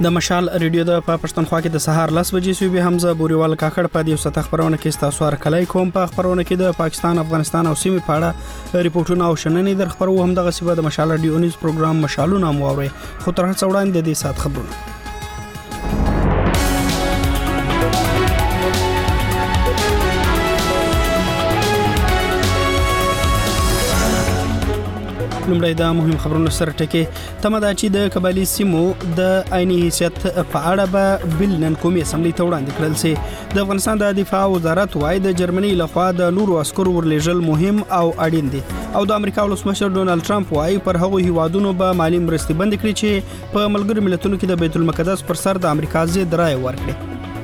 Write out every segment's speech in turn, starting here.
د مشال ریډیو د پښتونخوا کې د سهار 10 بجې سوي به حمزه بوريوال کاکړ په دې وسط خبرونه کې تاسو سره کلای کوم په خبرونه کې د پاکستان افغانستان او سیمې په اړه ریپورتونه او شننې در خبرو هم دغه سیبه د مشال ریډیو نیوز پروګرام مشالونه موري خو تر هڅه وړاندې د دې سات خبرونه لومړی دا مهم خبرونه سره ټکي تمدا چې د قبایلی سیمو د عیني حیثیت په اړه به بل نن قومي اسمبلی ته وړاندې کړل شي د افغانستان د دفاع وزارت وايي د جرمني لخوا د نورو عسکرو ورلېږل مهم او اړین دي او د امریکا ولسمشر ډونالد ټرمپ وايي پر هغو هیوادونو به مالی مرستې بند کړي چې په ملګرو ملتونو کې د بیت المقدس پر سر د امریکا ضد رائے ورکړي.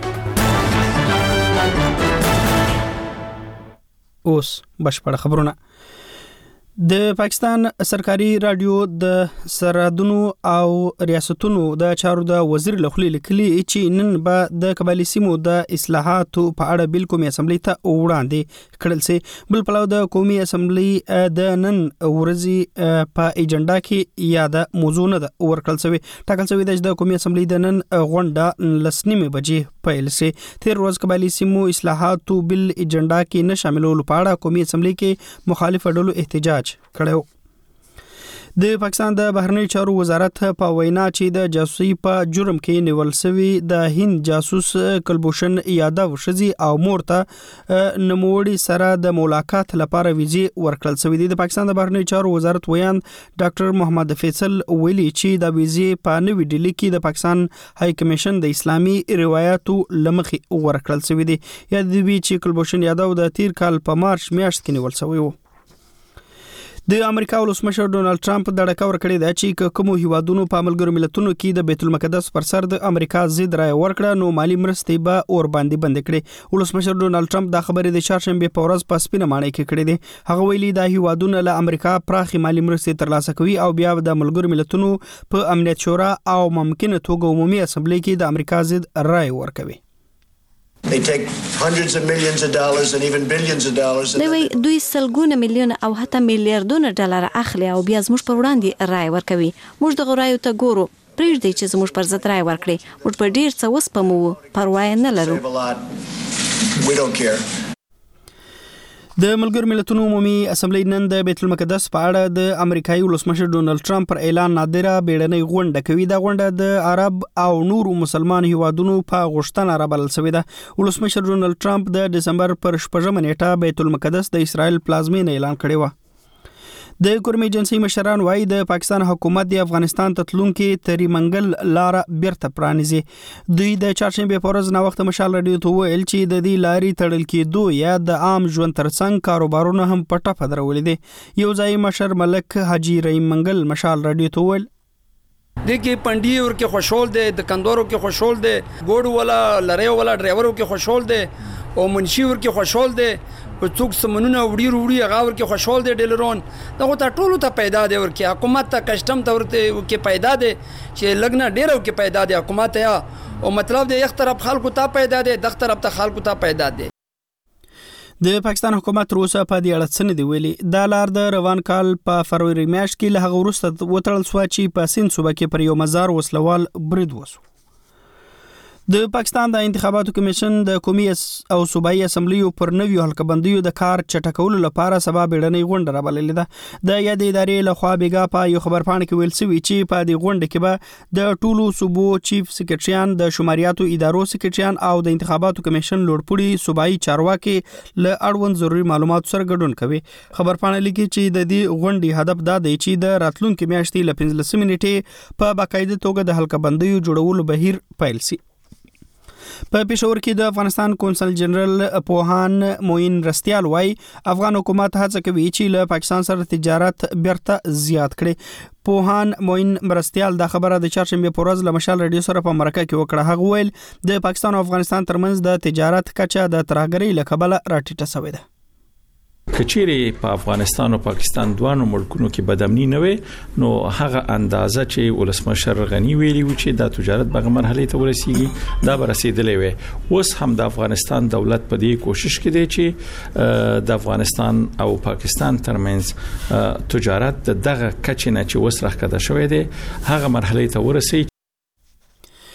اوس بشپړ خبرونه. د پاکستان سرکاري رادیو د سرحدونو او ریاستونو د چارو د وزیر لخوا لیکلي چې نن به د قبایلی سیمو د اصلاحاتو په اړه بل قومي اسمبلی ته وړاندې کړل شي. بل پلو د قومي اسمبلی د نن ورځې په ایجنډا کې یاده موضوع نه ورکړل شوی. ټاکل شوی د قومي اسمبلی د نن غونډه لسنیمه بجې پیل شي. تیر ورځ قبایلی سیمو اصلاحاتو بل ایجنډا کې نه شاملولو په اړه قومي اسمبلی کې مخالف ډلو احتجاج کړو. د پاکستان د بهرنی چارو وزارت په وینا چې د جاسوسي په جرم کې نیول شوی د هند جاسوس کلبوشن یادو شزي او مورته نموړي سره د ملاقات لپاره ویزه ورکړل شوی دی. د پاکستان د بهرنی چارو وزارت ویان ډاکټر محمد فیصل ویلي چې د ویزه په نوې ډیلی کې د پاکستان های کمیشن د اسلامي روایتو لمخې ورکړل شوی دی. یادوي چې کلبوشن یادو د تیر کال په مارچ میاشت کې نیول شوی و. د امریکا ولسمشر ډونالد ټرمپ د ډکا ورکړی دی چې کومو هیوادونو په ملګرو ملتونو کې د بیت المقدس پر سر د امریکا ضد رائے ورکړه نو مالی مرستې به اور باندې بند کړي. ولسمشر ډونالد ټرمپ دا خبرې د چهارشنبه په ورځ په سپینه ماڼۍ کې کړې دي. هغه ویلي د هیوادونو له امریکا پراخي مالی مرستې ترلاسه کوي او بیا د ملګرو ملتونو په امنیت شورا او ممکنه توګه عمومي اسمبلی کې د امریکا ضد رائے ورکوي. They take hundreds of millions of dollars and even billions of dollars. دوی سلګونه میلیون او حتی میلیارډونه ډالر اخلي او بیا زموږ پر وړاندې رائے ورکوي. موږ د غوړایو ته ګورو پرېږدي چې زموږ پر ضد رائے ورکړي. موږ په ډیر څه وسپمو پروا نه لرو. We don't care. د ملګرو ملتونو عمومي اسمبلی نن د بیت المقدس په اړه د امریکایي ولسمشر ډونالد ټرمپ پر اعلان نادره بیړنۍ غونډه کوي. دا غونډه د عرب او نورو مسلمان هیوادونو په غوښتنه رابلل شوې ده. ولسمشر ډونالد ټرمپ د دسمبر پر 8 نیټه بیت المقدس د اسرائیل پلازمینه اعلان کړی و. د کورمي جنسي مشران وايي د پاکستان حکومت د افغانستان ته تلونکي تری منګل لار بیرته پرانیزي. دوی د چهارشنبه په ورځ نو وخت مشال رادیو ته ویل چې د دې لارې تړل کېدو یا د عام ژوند ترڅنګ کاروبارونه هم پټه پدرولې دي. یو ځای مشر ملک حاجی رحیم منګل مشال رادیو ته ویل دیکھیں پنڈی اور کے خوشحال دے دکانداروں کے خوشحال دے گوڑ والا لڑے والا ڈرائیوروں کے خوشحال دے او منشي ور کې خوشحال دي او څوک سمنونه وړي هغه ور کې خوشحال دي ډیلرون دغه ته ټولو ته پیدا دي ور کې حکومت ته کسٹم ته ورته کې پیدا دي چې لګنه ډیرو کې پیدا دي حکومت یا او مطلب د یک طرف خلکو ته پیدا دي د طرف ته خلکو ته پیدا دي. د پاکستان حکومت روسه په دې اړه څه نه دی ویلي. دا لار د روان کال په فروری میاشت کې له هغه وروسته وټړل شو چې په سین صوبه کې پر یو مزار وسلوال برید وسو. د پاکستان د انتخاباتو کمیشن د قومي او صوبایي اسمبلیو پر نویو حلقبندیو د کار چټکولو لپاره سبا بیړنۍ غونډه رابللې ده. د یاد ادارې لخوا بیګا په یو خبرپاڼه کې ویل شوی چې په دې غونډه کې به د ټولو صوبو چیف سکریټریان د شماریاتو ادارو سکریټریان او د انتخاباتو کمیشن لوړپوړي صوبایي چارواکي له اړوند ضروري معلوماتو سره ګډون کوي. خبرپاڼه لیکي چې د دې غونډې هدف دا دی چې د راتلونکو میاشتې ل 15 نیټې په باقاعده توګه د حلقبندیو جوړولو بهیر پیل شي. په پېښور کې د افغانستان کونسل جنرال پوهان موین رستیال وايي افغان حکومت هڅه کوي چې له پاکستان سره تجارت بیرته زیات کړي. پوهان موین رستیال دا خبره د چهارشنبه په ورځ له مشال رادیو سره په مرکه کې وکړه. هغه ویل د پاکستان او افغانستان ترمنځ د تجارت کچه د ترهګرۍ له کبله راټیټه شوې ده. کچېری په افغانستان او پاکستان دوه ملکونو کې بدامنی نه وي نو هغه اندازه چې ولسمشر غنی ویلي و چې د تجارت بغه مرحله ته ورسیږي دا برسیدلې وي. اوس هم د افغانستان دولت په دې کوشش کې دی چې د افغانستان او پاکستان ترمنځ تجارت دغه کچې نه چې وسره کده شوې ده هغه مرحله ته ورسیږي.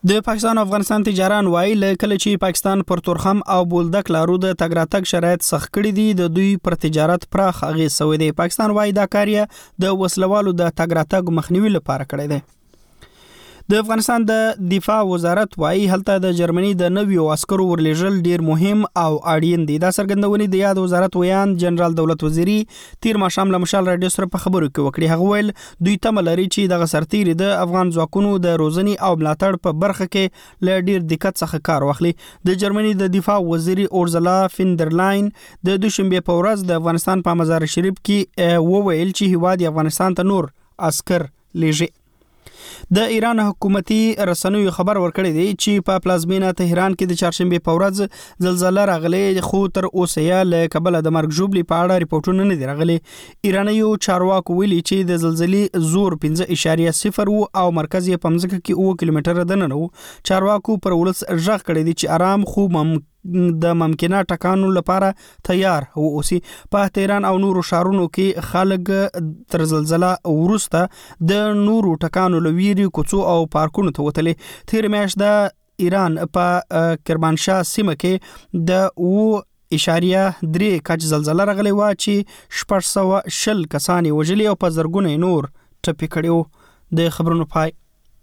د پاکستان او افغانستان تجاران وایي کله چې پاکستان پر تورخم او بولدک لارو د تګ راتګ شرایط سخت کړي دي د دوی پر تجارت پراخ اغیز شوی دی. پاکستان وایي دا کاریه د وسلوالو د تګ راتګ مخنیوي لپاره کړی دی. د افغانستان د دفاع وزارت وایي هلته د جرمني د نویو عسکرو ورلېږل ډیر مهم او اړین دي. دا څرګندونې د یاد وزارت ویان جنرال دولت وزیری تیر ماښام له مشال رادیو سره په خبرو کې وکړي. هغه ویل دوی تمه لري چې دغه سرتیري د افغان ځواکونو د روزنی او ملاتړ په برخه کې له ډیر دقت څخه کار واخلي. د جرمني د دفاع وزیری اورزلا فیندرلاین د دوشنبه په ورځ د افغانستان په مزار شریف کې وویل چې هیواد افغانستان ته نور عسكر لېږي. د ایران حکومتي رسنیو خبر ورکړی دی چې په پلازمینه تهران کې د چهارشنبه په ورځ زلزلہ راغلی خو تر اوسه یې له کبله د مرګ ژوبلې په اړه ریپورتونه نه دي راغلي. ایرانیو چارواکو ویلي چې د زلزلې زور 5.0 و او مرکز یې په مځکه کې 2 کیلومتره دننه و. چارواکو پر ولس ژغ کړی دی چې آرام خو د ممکنه ټکانو لپاره تیار اوسئ. په تهران او نورو شهرونو کې خلک تر زلزلہ وروسته د نورو ټکانو لویری کوڅو او پارکونو ته وتلي. تیر میاشت د ایران په کرمانشاه سیمه کې د 0.3 کچ زلزلہ راغلی و چې 410 کسان وژلي او په زرګونه نور ټپي کړي وو. د خبرونو پای.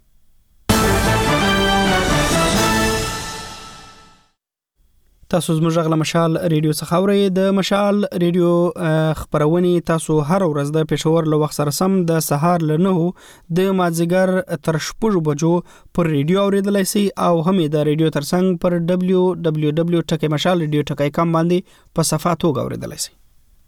تاسو زموږ غږ له مشال ریډیو څخه اورئ. د مشال ریډیو خبرونه تاسو هر ورځ د پېښور له وخت سره سم د سهار له 9 د مازیګر تر 6 بجو پر ریډیو اوریدلای شئ او هم د ریډیو ترڅنګ پر www.mashalradio.com باندې په صفحه توګه اوریدلای شئ.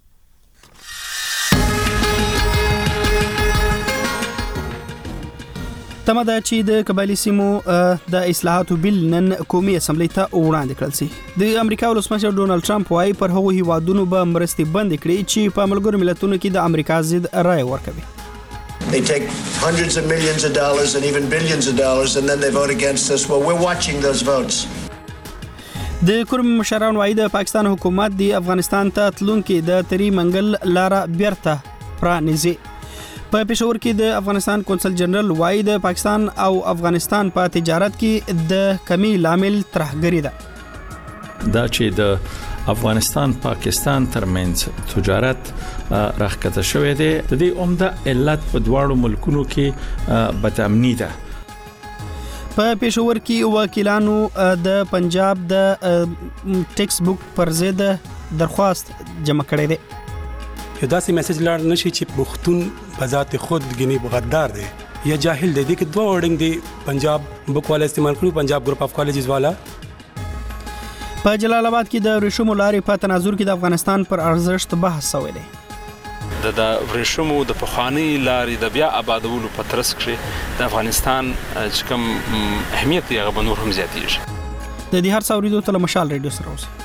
تمه ده چې د قبایلی سیمو د اصلاحاتو بیل نن قومي اسمبلی ته وړاندې کړل شي. د امریکا ولسمشر ډونالد ټرمپ وايي پر هغو هیوادونو به مرستې بند کړي چې په ملګرو ملتونو کې د امریکا ضد رائے ورکوي. They take hundreds of millions of dollars and even billions of dollars and then they vote against us. Well, we're watching those votes. د کورم مشران وايي د پاکستان حکومت د افغانستان ته تلونکي د تری منګل لاره بیرته پرانیزي. په پېښور کې د افغانستان کونسل جنرال وايي د پاکستان او افغانستان په تجارت کې د کمی لامل ترهګری ده. دا چې د افغانستان پاکستان ترمنځ تجارت راخکته شوې ده د دې عمده علت په دواړو ملکونو کې بدامنی ده. په پېښور کې وکیلانو د پنجاب د ټیکس بوک پر ضد درخواست جمع کړی دی. یو داسې میسج لاړ نشي چې پښتون په ذات خود غني غدار دی یا جاهل دی. دغه دوه وړنګ دی پنجاب بوک والا استعمال کړو، پنجاب ګروپ اف کالجز والا. په جلال آباد کې د ورشمو لارې په تناظر کې د افغانستان پر ارزښت بحث شوی دی. د ورشمو د پخوانی لارې د بیا آبادولو په ترڅ کې د افغانستان چې کوم اهمیت یې هغه نور هم زیاتېږي. د دې هر څه اوریدو ته مشال ریډیو سره اوسئ.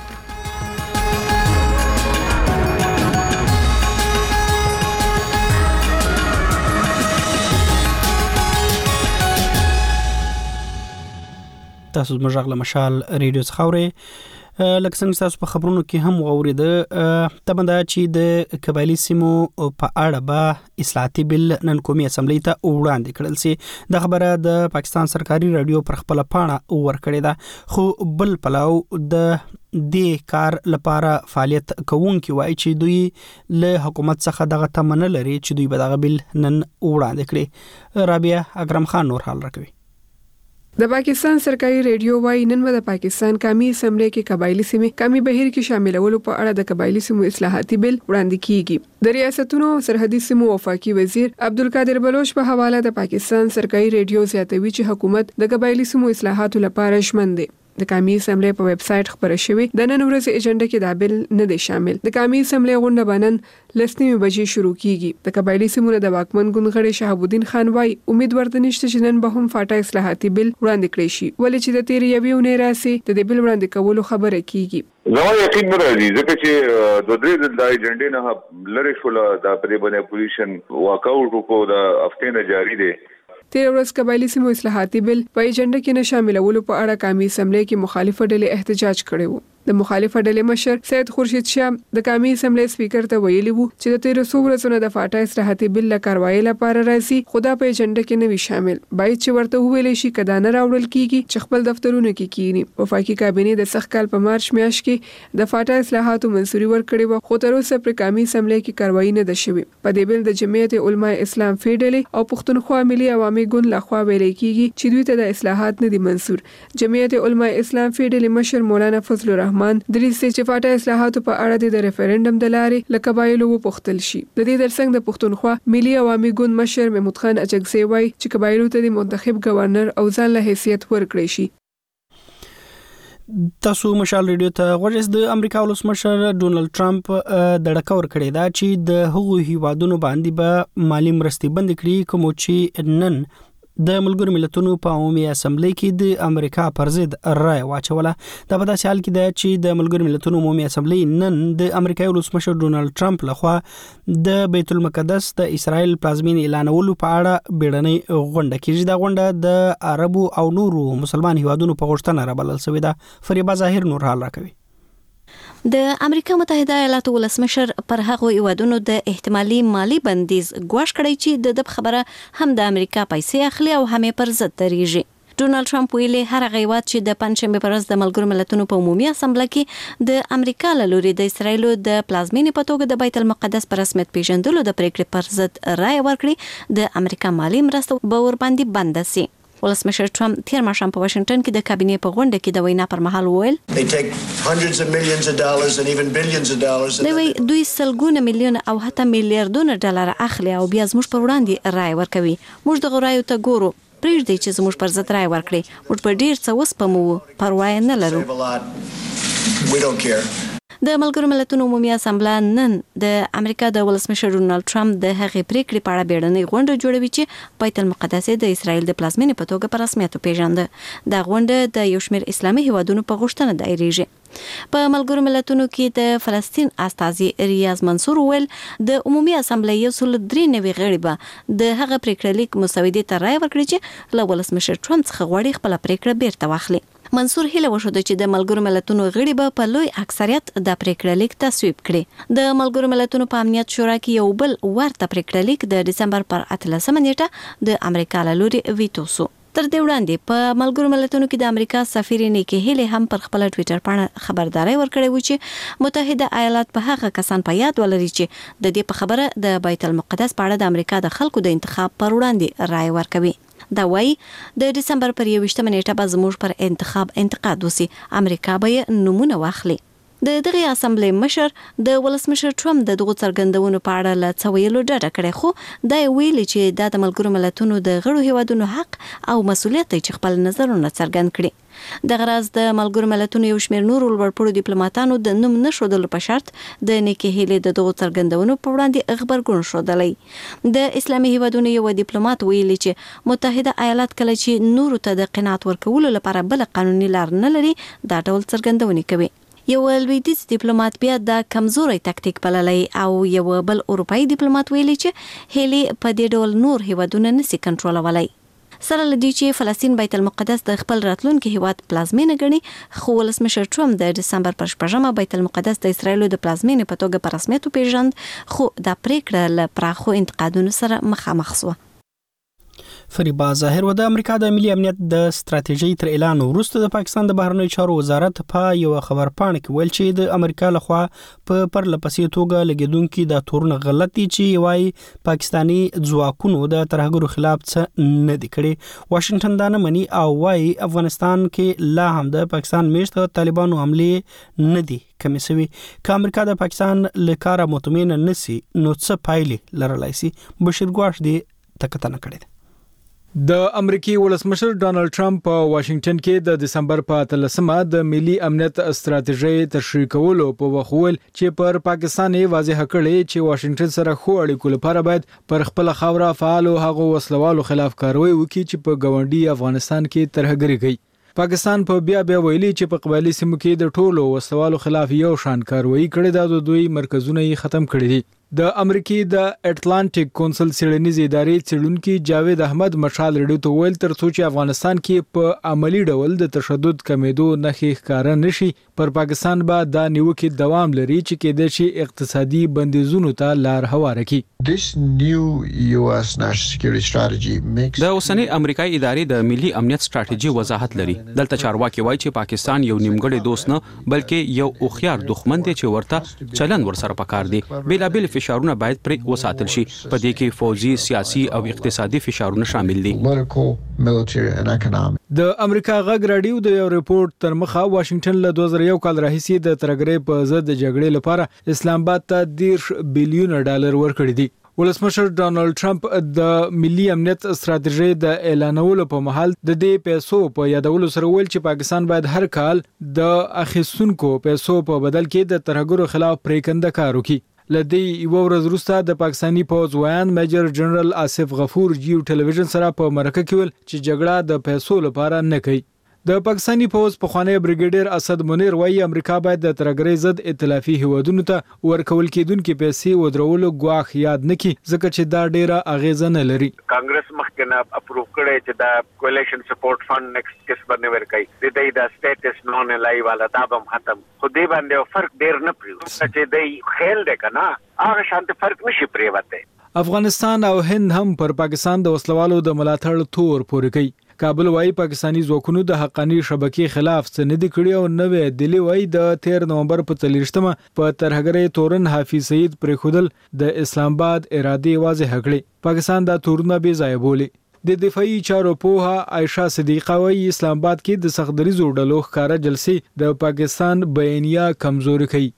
تاسو زموږ غږ له مشال ریډیو څخه اورئ. لکه څنګه تاسو په خبرونو کې هم واوریده تمنده چې د قبایلی سیمو په اړه به اصلاحاتي بیل نن قومي اسمبلی ته وړاندې کړل شي. د خبره د پاکستان سرکاري رادیو پر خپل پاڼه ورکړې ده. خو بل پلاو د دې کار لپاره فعالیت کوونکي وایي چې دوی له حکومت څخه دغه تمنه لري چې دوی به دغه بیل نن وړاندې کړي. رابعه اکرم خان نور حال راکوي. د پاکستان سرکاري ریډیو وايي نن د پاکستان قومي اسمبلی کې قبایلی سیمې قومي بهیر کې شاملولو په اړه د قبایلی سیمو اصلاحاتي بیل وړاندې کیږي. د ریاستونو سرحدي سیمو وفاقي وزیر عبدالقادر بلوچ په حواله د پاکستان سرکاري ریډیو زیاتوي چې حکومت د قبایلی سیمو اصلاحاتو لپاره ژمن دی. د قومي اسمبلی په ویب سټ خبره شوې د نن ورځې ایجنډا کې دا بیل نه دی شامل. د قومي اسمبلی غونډه بنن لسنیمه بجې شروع کیږي. د قبایلی سیمو د واکمن ګوند غړي شهاب الدین خان وايي امید ورته نشته چې نن به هم فاټا اصلاحاتي بیل وړاندې کړی شي ولې چې د تیر یوې ونې راسي د دې بیل وړاندې کولو خبره کیږي. زما یقین نه راځي ځکه چې دوه درې د ایجنډې نه لری شول د پرې باندې اپوزیشن واکاوټ کو د هفته نه جاری دی. تیر ورځ قبایلی سیمو اصلاحاتي بیل په ایجنډا کې نه شاملولو په اړه قومي اسمبلی کې مخالفه ډلې احتجاج کړی وو. د مخالفه ډلې مشر سید خورشید شاه د قومي اسمبلی سپیکر ته ویلي وو چې د 1300 ورځې د فاټا اصلاحاتي بل له کاروایی لپاره راځي خدا په ایجنډا کې نه وي شامل باید چې ورته ویلې شي کدا نه راوړل کیږي چې خپل دفترونه کې کینی وفاقي کابینه د سخت کال په مارچ میاشت کې د فاټا اصلاحاتو منځوري ورکړې و خو تر اوسه پر قومي اسمبلی کې کاروایی نه ده شوې په دې بل د جمعیت علماء اسلام فیډل او پښتونخوا ملي عوامي ګوند لخوا ویل کیږي چې دوی ته د اصلاحات نه دي منظور جمعیت علماء اسلام فیډل مشر مولانا فضل الرحمن د دې چې فاټا اصلاحاتو په اړه د ریفرندم د لارې لکبایلو وپختل شي د دې ترڅنګ د پښتونخوا ملي عوامي ګوند مشر محمود خان اچکزی وایي چې کبایلو ته د منتخب گورنر او ځان له حیثیت ورکړي شي تاسو مشال ریډیو ته غوښتل د امریکا ولسمشر ډونالد ټرمپ د ډکور کړی دا چې د هغو هیوادونو باندې به مالی مرستې بند کړي کوم چې نن د ملګرو ملتونو په عمومي اسمبلی کې د امریکا پر ضد رائے واچوله دا په داسې حال کې ده چې د ملګرو ملتونو عمومي اسمبلی نن د امریکایي ولسمشر ډونالد ټرمپ لخوا د بیت المقدس د اسرائیل پلازمین اعلانولو په اړه بیړنۍ غونډه کیږي دا غونډه د عربو او نورو مسلمان هیوادونو په غوښتنه رابلل شوې ده فریبا ظاهر نور حال راکوي د امریکا متحده ایالاتو ولسمشر پر هغو هیوادونو د احتمالي مالی بندیز ګواښ کړی چې د خبره هم د امریکا پیسې اخلي او هم پر ضد دریږي ډونالد ټرمپ ویلي هر غیوات چې د پنځمبه پر ورځ د ملګرو ملتونو په عمومي اسمبلی کې د امریکا له لوري د اسرایل د پلازمینې په توګه د بیت المقدس پر رسمیت پیژندلو د پریکړې پر ضد رائے ورکړي د امریکا مالی مرسته به ور باندې بند شي ولسمشر ټرمپ تیر ماښام په واشنگټن کې د کابینې په غونډه کې د وینا پر مهال وویل دوی سلګونه میلیون او حتی میلیارډونه ډالر اخلي او بیا زموږ پر وړاندې رائے ورکوي موږ د غوړایو ته ګورو پرېږدي چې زموږ پر ضد رائے ورکړي موږ په ډیر څه وسپمو پروا نه لرو د ملګرو ملتونو عمومي اسمبلی نن د امریکا د ولسمشر ډونالد ټرمپ د هغې پریکړې په اړه بیړنۍ غونډه جوړوي چې بیت المقدس د اسرائیل د پلازمینې په توګه په رسمیت وپیژنده دا غونډه د یو شمېر اسلامي هیوادونو په غوښتنه دایریږي په ملګرو ملتونو کې د فلسطین استازي ریاض منصور ویل د عمومي اسمبلی یو څل 93 غړي به د هغه پریکړه لیک مسودې ته رائے ورکړي چې له ولسمشر ټرمپ څخه غواړي خپل پریکړه بیرته واخلي منصور هیله وشوده چې د ملګرو ملتونو غړي به په لوی اکثریت د پریکړه لیک تصویب کړي د ملګرو ملتونو په امنیت شورا کې یو بل ورته پریکړه لیک د دسمبر پر 18 نیټه د امریکا له لوري ویتو شو تر دې وړاندې په ملګرو ملتونو کې د امریکا سفیر نیکی هیله هم پر خپل ټوئیټر باندې خبرداري ورکړې و چې متحده ایالات په هغه کسان په یاد ولري چې د دې په خبره د بیت المقدس په اړه د امریکا د خلکو د انتخاب پر وړاندې رائے ورکوي دا وایي د دسمبر پر 21 نیټه به زموږ پر انتخاب انتقاد وسی امریکا به نمونه واخلي د دغه اسمبلی مشر د ولسمشر ټرمپ د دغه څرګندونو په اړه له څویلو ډډه کړې خو دا ویلي چې د ملګرو ملتونو د غړو هیوادونو حق او مسولیت چې خپل نظرونه څرګند کړي د غرض د ملګرو ملتونو یو شمېر نورو لوړپوړو ډیپلوماټانو د نوم نشودلو په شرط د نیکی هیلې د دغه څرګندونو په وړاندې خبرګون شودلې د اسلامي هیوادونو یو ډیپلوماټ ویلي چې متحده ایالات کله چې نورو ته د قناعت ورکولو لپاره بل قانوني لار نه لري دا ډول څرګندونې کوي یو لویدیځ ډیپلوماټ بیا د کمزوري تکتیک بللی او یو بل اروپאי ډیپلوماټ ویلي چې هیلې په دې ډول نور هیوادونه نشي کنټرولولای سره لدی چې فلسطین بیت المقدس د خپل راتلونکي هیواد پلازمینه ګڼي خو ولسمشر ټرمپ د دسمبر پر 8 بیت المقدس د اسرایل د پلازمینې په توګه په رسمیت پیژند خو د پریکړه ل پراخو انتقادونو سره مخامخ شو فریبا ظاهر و د امریکا د ملي امنیت د ستراتیژي تر اعلان وروسته د پاکستان د بهرنیو چارو وزارت په یو خبرپاڼه کې ویل چې د امریکا لخوا په پرلپسې توګه لګیدونکو د تورن غلطي چې وايي پاکستانی ځواکونو د ترهګرو خلاف څه نه دي کړي واشنگټن دا نه مني او وايي افغانستان کې لا هم د پاکستان میشت طالبانو حمله نه دي کمی سوي که امریکا د پاکستان لکاره مطمئن نسی نو څه پایلې لرلای شي بشیر ګواش دی تکتنه کړی د امریکای ولسمشر ډونالد ټرمپ په واشنگټن کې د دسمبر په 13 د ملي امنیت ستراتیژي تشریح کولو په وخول چې پر پاکستان واضح کړي چې واشنگټن سره خو اړیکو لپاره باید پر خپل خاوره فعال او هغه وسلوالو خلاف کاروي وکړي چې په ګاونډي افغانستان کې ترهګري کوي پاکستان په بیا ویلي چې په قبایلی سیمو کې د ټولو وسلوالو خلاف یو شان کاروي کړي دا د دوی مرکزونه یې ختم کړي دي د امریکای د اټلانټیک کونسل سیړنیز ادارې څېړونکو جاوید احمد مشال رډیو ته ویل تر څو چې افغانستان کې په عملی ډول د تشدد کمیدو نښې ښکاره نشي پر پاکستان به دا نیوکه دوام لري چې کېدای شي اقتصادي بندیزونو ته لار هواره کړي. د اوسنۍ امریکایي ادارې د ملي امنیت ستراتیژي وضاحت لري. دلته چارواکي وایي چې پاکستان یو نیمګړی دوست نه بلکې یو اوخیار دښمن دی چې ورته چلند ورسره پکار دی. بیلابیل فشارونه باید پر وساتل شي. په دې کې فوزي، سیاسي او اقتصادي فشارونه شامل دي. د امریکا غږ رادیو د یو ریپورت تر مخه واشنگټن له 2001 کال راهیسې د ترګرۍ په ضد جګړې لپاره اسلام آباد ته $10 بلیون ورکړي دي. ولسمشر ډانلډ ټرمپ د ملي امنیت ستراتیژي د اعلانولو په مهال د دې پیسو په یادولو سره ویل چې پاکستان باید هر کال د اخیستونکو پیسو په بدل کې د ترهګرو خلاف پریکنده کار وکړي. لدی یو ورځ وروسته د پاکستاني پوځ وایان میجر جنرال آصف غفور جیو ټلویزیون سره په مرکه کې ویل چې جګړه د پیسو لپاره نه کوي. د پاکستاني پوځ پخوانی بریګیډیر اسد منیر وایي امریکا باید د ترګرۍ ضد ائتلافي هیوادونو ته ورکول کېدونکې پیسې ودرولو غواخ یاد نکړي ځکه چې دا ډیره اغیزه نه لري. کانګرس مخکنه اپروو کړي چې دا کولیشن سپورټ فند نیکسټ کس باندې ورکړي. د دې د سټیټس نون لای والا دا به ختم. خو دې باندې فرق ډیر نه پریږدي چې دې خیال ده کنه هغه شانت فرق نشي پریوته. افغانستان او هند هم پر پاکستان د وسلوالو د ملاتړ تور پورې کوي. کابل وايي پاکستانی ځواکونو د حقانی شبکې خلاف څه نه دي کړی او نوې دلی وايي د 13 نومبر په 30مه په ترهګرۍ تورن حافظ سعید پر خودل د اسلام آباد اراده واضح کړې. پاکستان دا تورونه بې ځای بولي. د دفاعي چارو پوها عائشہ صدیقه وايي اسلام آباد کې د سختدریزو ډلو ښکارا جلسې د پاکستان بیانیه کمزوري کوي.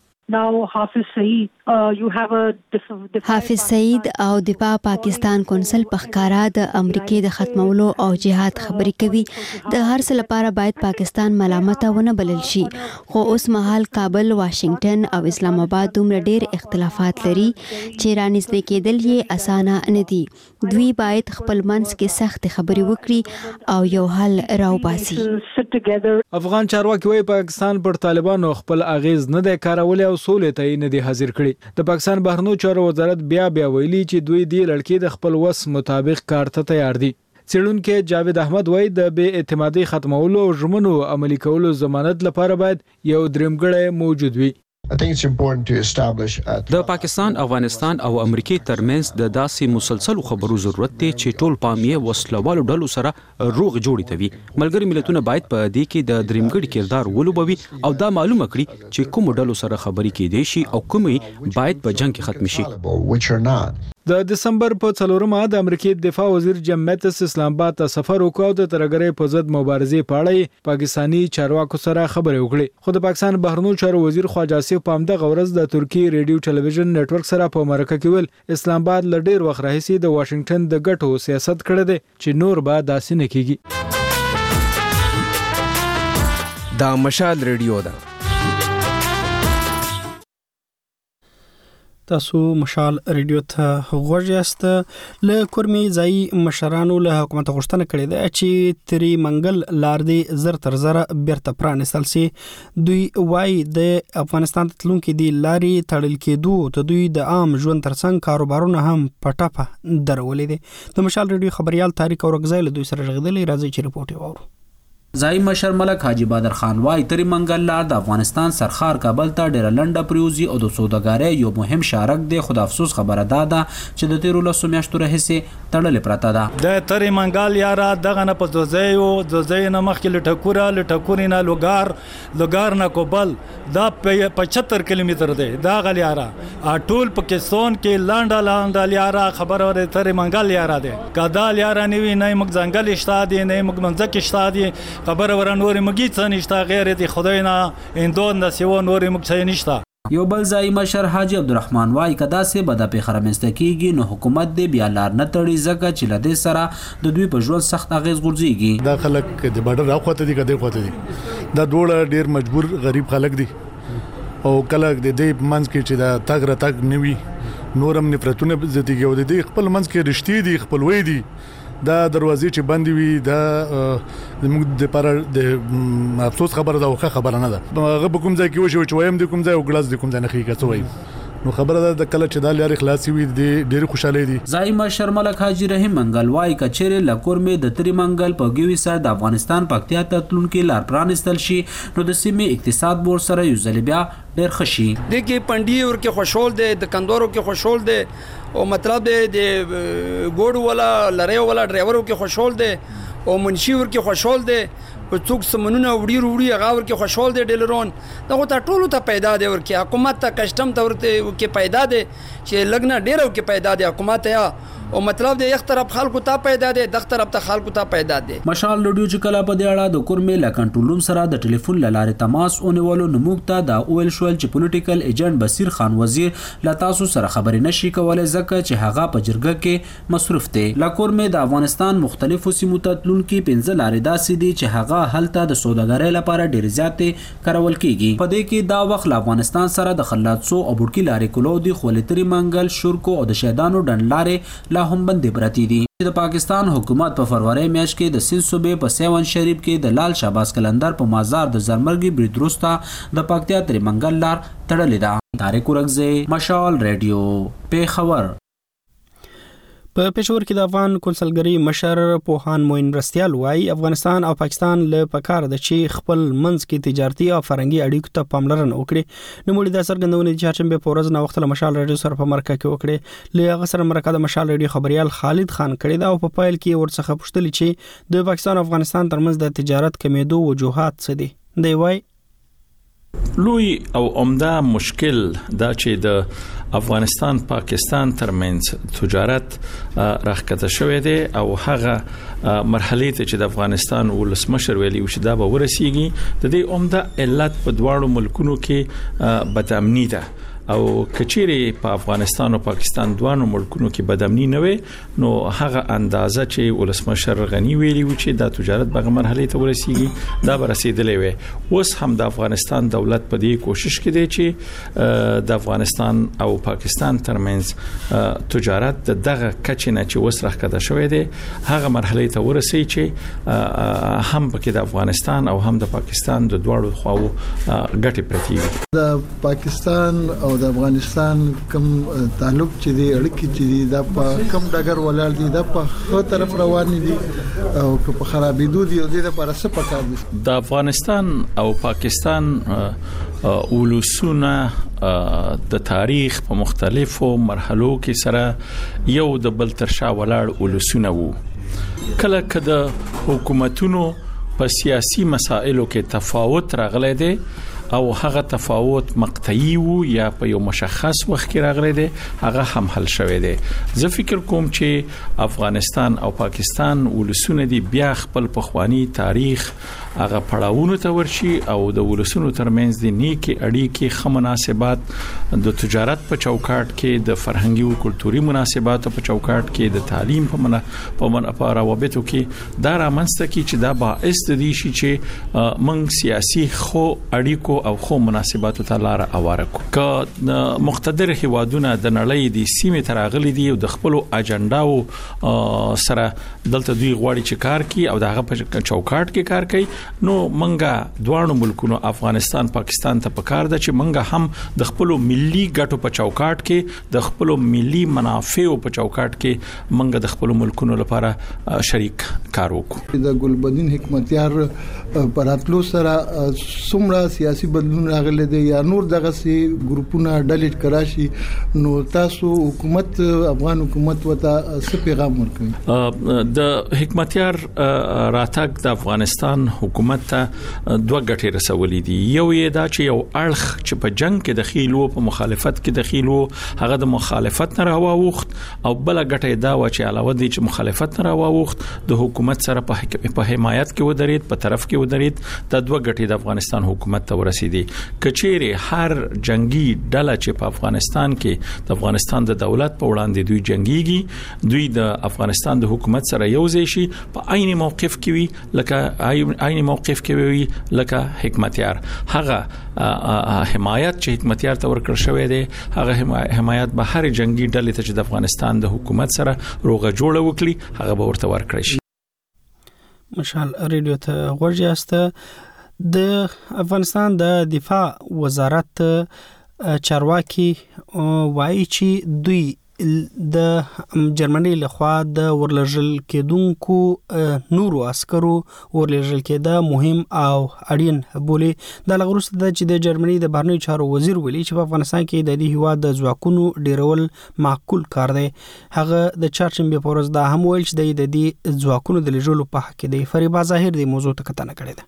حافظ سعید او دفاع پاکستان کونسل په ښکارا د امریکای د ختمولو او جهاد خبري کوي. د هر څه لپاره باید پاکستان ملامت ونه بلل شي. خو اوس مهال کابل، واشنگټن او اسلام آباد دومره ډیر اختلافات لري چې رانږدې کېدل یې اسانه نه دي. دوی باید خپل منځ کې سخت خبري وکړي او یو حل راوباسي. افغان چارواکي وايي پاکستان پر طالبانو خپل اغیز نه دی کارولی او سولې ته نه دی حاضر کړي. د پاکستان بهرنیو چارو وزارت بیا ویلي چې دوی د لړکې د خپل وس مطابق کار ته تیار دي. څېړونکو جاوید احمد وايي د بې اعتمادۍ ختمولو او ژمنو عملي کولو ضمانت لپاره باید یو درېمګړی موجود وي. د پاکستان، افغانستان او امریکای ترمنځ د داسې مسلسلو خبرو ضرورت دی چې ټول پام یې وسلوالو ډلو سره روغ جوړی توي. ملګری ملتونه باید په دې کې د درېمګړي کردار ولوبوي او دا معلومه کړي چې کوم ډلو سره خبري کېدې شي او کومې باید په جنگ کې ختم شي. د دسمبر په 4مه د امریکای دفاع وزیر جیم میټس اسلام آباد ته سفر وکړ او د ترګرۍ په ضد مبارزې په اړه پاکستانی چارواکو سره خبرې وکړې. خو د پاکستان بهرنیو چارو وزیر خواجه آصف په همدغه ورځ د ترکی ریډیو ټلویزیون نتورک سره په مرکه کې ویل اسلام آباد له ډیر وخت راهیسې د واشنگټن د ګټو سیاست کړی دی چې نور به داسې نه کیږي. دا مشال ریډیو ده. تاسو مشال ریډیو ته غوږ یاست. له کورمي ځای مشرانو له حکومت غوښتنه کړې ده چې تری منګل لار دی زر تر زر بیرته پرانستل سي. دوی وايي د افغانستان تلونکو دی لاري تړل کېدو ته دوی د عام ژوند ترڅنګ کاروبارونه هم پټاپه درولې دي. د مشال ریډیو خبريال طارق اورغزی له دوی سره غږدلې راځي چې رپورټ وورو. ځای مشر ملک حاجی بادر خان وايي تری منګل لار د افغانستان سرخار کابل ته ډېر لنډه پریوزي او د سوداګرۍ یو مهم شارک دی. خو د افسوس خبره ده چې د 13 میاشتو راهیسې تړلې پراته ده. د تری منګل یاره دغه نه په دوزۍ نه مخکې لټکوري نه لوګار نه کوبل دا 75 کیلومتر دی. دا غل یاره ټول پاکستان کې لانډه یاره خبره ور تری منګل یاره دی. کدا یاره نیوی نه مګ ځنګل شته دی نه مګ منځ کې شته دی. خبر ورنوري مګی څه نشته غیر دی خدای نه اندون د سیو نوري مګ څه نشته. یو بل ځای مشر حاجی عبدالرحمن وايي کدا سه بد په خرمنسته کیږي نو حکومت دې بیا لار نه تړي ځکه چې لدې سره د دوی په ژوند سخت اغیز غورځيږي. دا خلک د بارډر راخوته دي کده خوته دي. دا ډوړه ډیر مجبور غریب خلک دي او کله د دې منځ کې چې دا تاګ نوي نورم نفرتونه زتیږي او د دې خپل منځ کې رښتې دي خپلوي دي. دا دروازې چې بندي وي دا موږ د پر د افسوس خبره ده او خبره نه ده. هغه کوم ځای کې وشو چې وایم د کوم ځای او ګلاس د کوم ځای نه خېګه څه وایي. نو خبره ده د کله چې د لارې خلاصي وي د ډېر خوشاله دي. زایمه شرملک حاجی رحیم منګل وای کچېره لکور می د تری منګل په ګوي سره د افغانستان پکتیا ته تلونکو لار پرانستل شي نو د سیمې اقتصاد بورډ سره یو ځل بیا ډېر خشي. دغه پندي ورکه خوشحال دي د کندورو کې خوشحال دي او مطلب د ګوډ ولا لری ولا ډرایورو کې خوشحال دي او منشي ورکه خوشحال دي او څوک سمنونه وړي هغه ورکه خوشحال دي ډیلرون دغه ته ټولو ته پیدا دي ورکه حکومت ته کسٹم ته ورته کې پیدا دي چې لګنا ډیرو کې پیدا دي حکومت یا او مطلب د یک طرف خلکو ته پیدا دي د طرف ته خلکو ته پیدا دي. مشال رادیو چې کلا په دی اړه د کورمې لا کنټرولوم سره د ټلیفون لاره تماس اونولو نموکته د اول شول چې پولیټیکل ایجنټ بصیر خان وزیر لا تاسو سره خبرې نشي کولای ځکه چې هغه په جرګه کې مصروف دی. لا کورمې د افغانستان مختلفو سیمو ته تلونکي 15 لارې داسې دي چې هغه هلته د سوداګرۍ لپاره ډېر زیاتې کارول کیږي. په دې کې دا وخت افغانستان سره د خلاصو او بورکی لارې کولو دي خولتري منګل شورکو او د شهدانو ډنلارې هم بندې پراتی دي. د پاکستان حکومت په فروری میاشت کې د سند صوبې په سیون شریف کې د لال شهباز کلندر په مزار د زرمرګي بریدروستا د پکتیا تر منګل لار تړلې ده. طارق ورغزه مشال رادیو پیښور. په پېښور کې د افغان کونسلګری مشر پوهان موین رستیال وای افغانستان او پاکستان له پکار د چې خپل منځ کې تجارتي او فرهنګي اړیکو ته پاملرنه وکړي. نو موږ د څرګندونې چې چارچنبه په ورځ نو وخت له مشال رادیو سره په مرکه کې وکړي. له هغه سره مرکه د مشال رادیو خبريال خالد خان کړی دا او په پایل کې ورڅخه پوښتل چې د پاکستان او افغانستان ترمنځ د تجارت کمیدو وجوهات څه دي. دی وای لوی او عمده مشکل دا چې د افغانستان پاکستان ترمنځ تجارت راخکته شوې ده او هغه مرحله ته چې د افغانستان ولسمشر ویلي چې دا به ورسیږي د دې عمده علت په دواړو ملکونو کې بدامنی ده او کچيري په افغانستان او پاکستان دوانو ملکونو کې بدامنی نه وي نو هغه اندازه چې ولسمشر غنی ویلي و چې د تجارت بغه مرحله ته ورسیږي دا به رسیدلې وي. اوس هم د افغانستان دولت په دې کوشش کې دی چې د افغانستان او پاکستان ترمنځ تجارت دغه کچنه چې اوس راخکته شوې ده هغه مرحله ته ورسي چې هم پکې د افغانستان او هم د پاکستان د دوړو خواو ګټې پرتی وي. د پاکستان او د افغانستان کوم تعلق چې دی اړیکې چې دی دا په کوم ډګر ولاړ دي دا په خو طرف روان دي او په خرابېدو دي او د لپاره څه پکار دي. د افغانستان او پاکستان ولسونه د تاریخ په مختلفو مرحلو کې سره یو د بل ترشا ولاړ ولسونه وو. کله کله حکومتونو په سیاسي مسایلو کې تفاوت راغلی دی او هغه تفاوت مقطعي وو یا په یو مشخص وخت کې راغلی دی هغه هم حل شوی دی. زه فکر کوم چې افغانستان او پاکستان ولسونه دی بیا خپل پخوانی تاریخ هغه پړاوونو ته ورشي او د ولسونو ترمنځ د نیکی اړیکې خه مناسبات د تجارت په چوکاټ کې د فرهنګي او کلتوري مناسباتو په چوکاټ کې د تعلیم په روابطو کې دا رامنځته کی چې دا باعث دي چې موږ سیاسي خو اړیکو او خو مناسباتو ته لار اواره کو. که مقتدر هیوادونه د نړۍ د سیمې تراغلي دي او د خپل اجنډاو سره دلته دوی غواړي چې کار کوي او دغه په چوکاټ کې کار کوي نو منګه دوه ملکونو افغانستان پاکستان ته پکار ده چې منګه هم د خپل ملي ګټو په چوکاټ کې د خپل ملي منافعو په چوکاټ کې منګه د خپل ملکونو لپاره شریک کار وکړو. د ګلبدین حکمتیار پراتلو سره څومره سیاسي بدلون راغلی دی یا نور دغه سي ګروپونه ډلې کراشي نو تاسو حکومت افغان حکومت وته څه پیغام ورکوي؟ د حکمتیار راتګ د افغانستان حکومت ته دوه ګټې رسولې دي. یو یې دا چې یو اړخ چې په جنگ کې د خیلو په مخالفت کې د خیلو هغه د مخالفت نه راووخت او بل ګټه دا و چې علاوه دي چې مخالفت نه راووخت د حکومت سره په حمایت کې ودرید په طرف کې ودرید. د دوه ګټې د افغانستان حکومت ته ورسېدي. کچېره هر جنگي ډله چې په افغانستان کې د افغانستان د دولت په وړاندې دوی جنگيږي دوی د افغانستان د حکومت سره یو ځای شي په عین موقف کې وي لکه عین موقف کې وي لکه حکمتیار. هغه حمایت چې حکمتیار ته ورکړ شوی دی هغه حمایت به هر جنگي ډلې ته چې د افغانستان د حکومت سره روغه جوړه وکړي هغه به ورته ورکړي شي. مشال رادیو ته ورجاسته د افغانستان د دفاع وزارت چارواکي وایي چې دوی د جرمني لخوا د ورلژل کېدونکو نورو عسکرو ورلژل کېده مهم او اړین بولي. د لغروس د چې د جرمني د بهرنیو چارو وزیر ویلي چې په افغانستان کې د دې هیواد د ځواکونو ډیرول معقول کار دی. هغه د چهارشنبه په ورځ دا هم ویل چې د دې ځواکونو د لېږلو په حق کې دی. فریبا ظاهر د موضوع ته کتنه کړې ده.